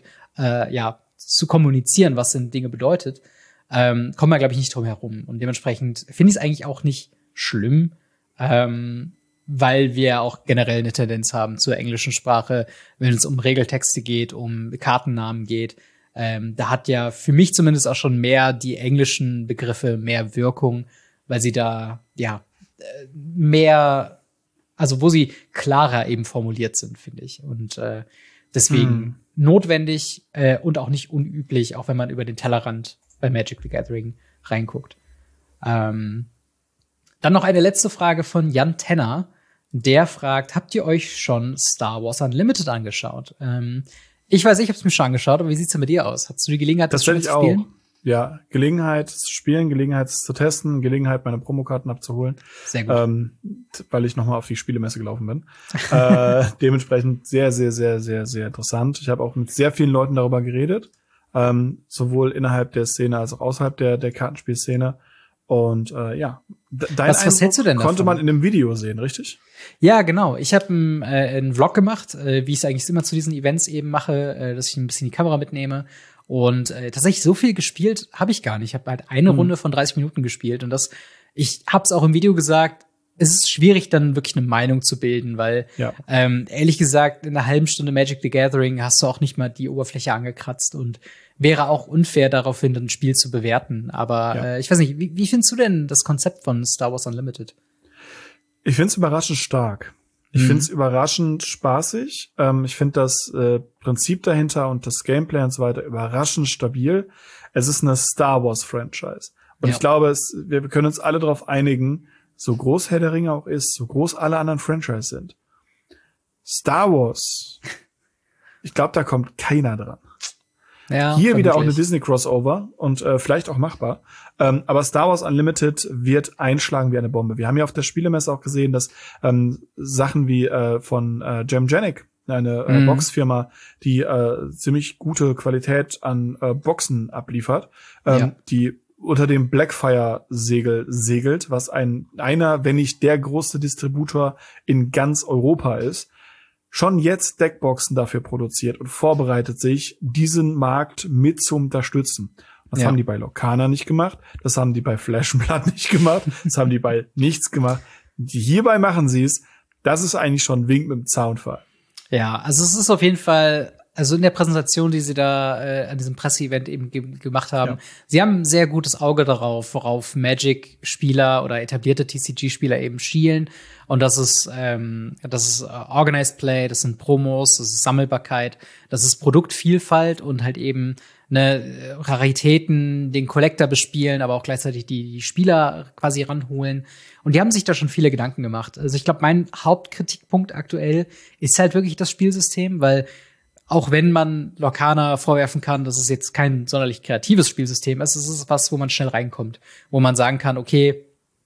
zu kommunizieren, was denn Dinge bedeutet, kommt man, glaube ich, nicht drum herum. Und dementsprechend finde ich es eigentlich auch nicht schlimm, weil wir auch generell eine Tendenz haben zur englischen Sprache, wenn es um Regeltexte geht, um Kartennamen geht. Da hat ja für mich zumindest auch schon mehr die englischen Begriffe mehr Wirkung, weil sie da mehr, also wo sie klarer eben formuliert sind, finde ich. Und deswegen notwendig und auch nicht unüblich, auch wenn man über den Tellerrand bei Magic the Gathering reinguckt. Dann noch eine letzte Frage von Jan Tenner. Der fragt, habt ihr euch schon Star Wars Unlimited angeschaut? Ich weiß, ich habe es mir schon angeschaut, aber wie sieht's denn bei dir aus? Hast du die Gelegenheit, das schon zu spielen?
Ja, Gelegenheit zu spielen, Gelegenheit zu testen, Gelegenheit, meine Promokarten abzuholen. Sehr gut. Weil ich nochmal auf die Spielemesse gelaufen bin. Dementsprechend sehr, sehr, sehr, sehr, sehr interessant. Ich habe auch mit sehr vielen Leuten darüber geredet. Sowohl innerhalb der Szene als auch außerhalb der Kartenspielszene. Und
was hältst du denn davon?
Konnte man in einem Video sehen, richtig?
Ja, genau. Ich habe einen Vlog gemacht, wie ich es eigentlich immer zu diesen Events eben mache, dass ich ein bisschen die Kamera mitnehme. Und tatsächlich so viel gespielt habe ich gar nicht. Ich habe halt eine Runde von 30 Minuten gespielt. Und ich habe es auch im Video gesagt, es ist schwierig, dann wirklich eine Meinung zu bilden, weil ehrlich gesagt, in einer halben Stunde Magic the Gathering hast du auch nicht mal die Oberfläche angekratzt und wäre auch unfair, daraufhin ein Spiel zu bewerten. Aber ich weiß nicht, wie findest du denn das Konzept von Star Wars Unlimited?
Ich finde es überraschend stark. Ich finde es überraschend spaßig. Ich finde das Prinzip dahinter und das Gameplay und so weiter überraschend stabil. Es ist eine Star Wars Franchise. Und ich glaube, wir können uns alle darauf einigen, so groß Herr der Ringe auch ist, so groß alle anderen Franchise sind. Star Wars, ich glaube, da kommt keiner dran. Ja, hier wieder auch eine Disney-Crossover und vielleicht auch machbar. Aber Star Wars Unlimited wird einschlagen wie eine Bombe. Wir haben ja auf der Spielemesse auch gesehen, dass Sachen wie von Gemgenic, eine Boxfirma, die ziemlich gute Qualität an Boxen abliefert, die unter dem Blackfire-Segel segelt, was einer, wenn nicht der größte Distributor in ganz Europa ist, schon jetzt Deckboxen dafür produziert und vorbereitet sich, diesen Markt mit zu unterstützen. Das haben die bei Lorcana nicht gemacht, das haben die bei Flesh & Blood nicht gemacht, das haben die bei nichts gemacht. Hierbei machen sie es. Das ist eigentlich schon ein Wink mit dem Zaunfall.
Ja, also es ist auf jeden Fall, also in der Präsentation, die sie da an diesem Presseevent eben gemacht haben, sie haben ein sehr gutes Auge darauf, worauf Magic-Spieler oder etablierte TCG-Spieler eben schielen. Und das ist Organized Play, das sind Promos, das ist Sammelbarkeit, das ist Produktvielfalt und halt eben Raritäten, den Collector bespielen, aber auch gleichzeitig die Spieler quasi ranholen. Und die haben sich da schon viele Gedanken gemacht. Also ich glaube, mein Hauptkritikpunkt aktuell ist halt wirklich das Spielsystem, weil auch wenn man Lorcana vorwerfen kann, dass es jetzt kein sonderlich kreatives Spielsystem ist, es ist was, wo man schnell reinkommt, wo man sagen kann, okay,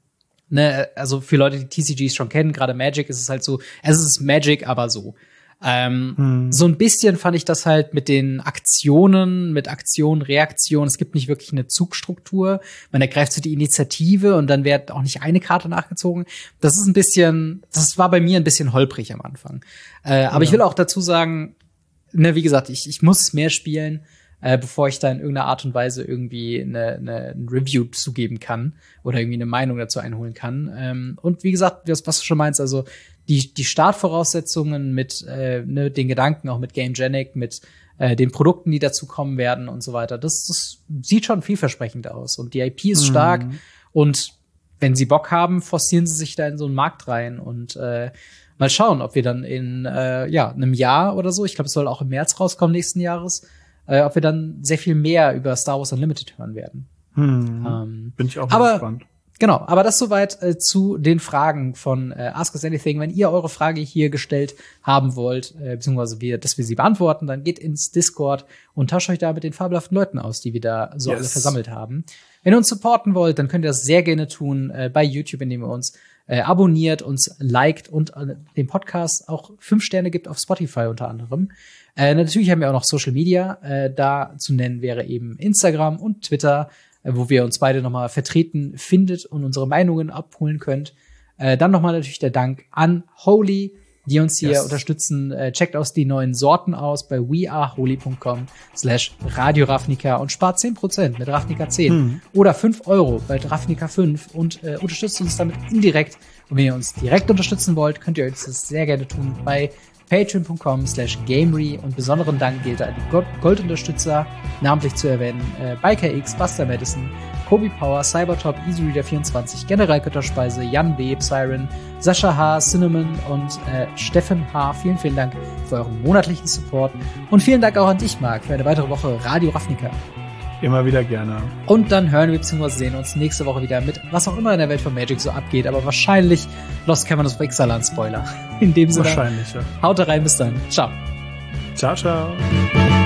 also für Leute, die TCGs schon kennen, gerade Magic, ist es halt so, es ist Magic, aber so. So ein bisschen fand ich das halt mit den Aktionen, mit Aktion, Reaktion. Es gibt nicht wirklich eine Zugstruktur. Man ergreift so die Initiative und dann wird auch nicht eine Karte nachgezogen. Das war bei mir ein bisschen holprig am Anfang. Aber ich will auch dazu sagen, wie gesagt, ich muss mehr spielen, bevor ich da in irgendeiner Art und Weise irgendwie ein Review zugeben kann oder irgendwie eine Meinung dazu einholen kann. Und wie gesagt, was du schon meinst, also die Startvoraussetzungen mit den Gedanken, auch mit Gamegenic, mit den Produkten, die dazu kommen werden und so weiter, das sieht schon vielversprechend aus. Und die IP ist stark und wenn sie Bock haben, forcieren sie sich da in so einen Markt rein und mal schauen, ob wir dann in einem Jahr oder so, ich glaube, es soll auch im März rauskommen nächsten Jahres, ob wir dann sehr viel mehr über Star Wars Unlimited hören werden.
Bin ich auch mal gespannt.
Genau, aber das soweit zu den Fragen von Ask Us Anything. Wenn ihr eure Frage hier gestellt haben wollt, beziehungsweise dass wir sie beantworten, dann geht ins Discord und tauscht euch da mit den fabelhaften Leuten aus, die wir da so alle versammelt haben. Wenn ihr uns supporten wollt, dann könnt ihr das sehr gerne tun bei YouTube, indem ihr uns abonniert, uns liked und dem Podcast auch 5 Sterne gibt auf Spotify unter anderem. Natürlich haben wir auch noch Social Media. Da zu nennen wäre eben Instagram und Twitter, wo wir uns beide nochmal vertreten findet und unsere Meinungen abholen könnt. Dann nochmal natürlich der Dank an Holy, die uns hier unterstützen. Checkt aus die neuen Sorten aus bei weareholy.com/Radio Ravnica und spart 10% mit Ravnica 10 oder 5 € bei Ravnica 5 und unterstützt uns damit indirekt. Und wenn ihr uns direkt unterstützen wollt, könnt ihr uns das sehr gerne tun bei patreon.com/gamery und besonderen Dank gilt an die Goldunterstützer, namentlich zu erwähnen Biker X, Buster Madison, Kobi Power, Cybertop, EasyReader24, Generalgötterspeise, Jan B., Siren, Sascha H., Cinnamon und Steffen H. Vielen, vielen Dank für euren monatlichen Support und vielen Dank auch an dich, Marc, für eine weitere Woche Radio Ravnica.
Immer wieder gerne.
Und dann hören wir bzw. sehen uns nächste Woche wieder mit, was auch immer in der Welt von Magic so abgeht, aber wahrscheinlich Lost Caverns of Ixalan Spoiler. In dem Sinne.
Wahrscheinlich, ja.
Haut rein, bis dann. Ciao.
Ciao, ciao.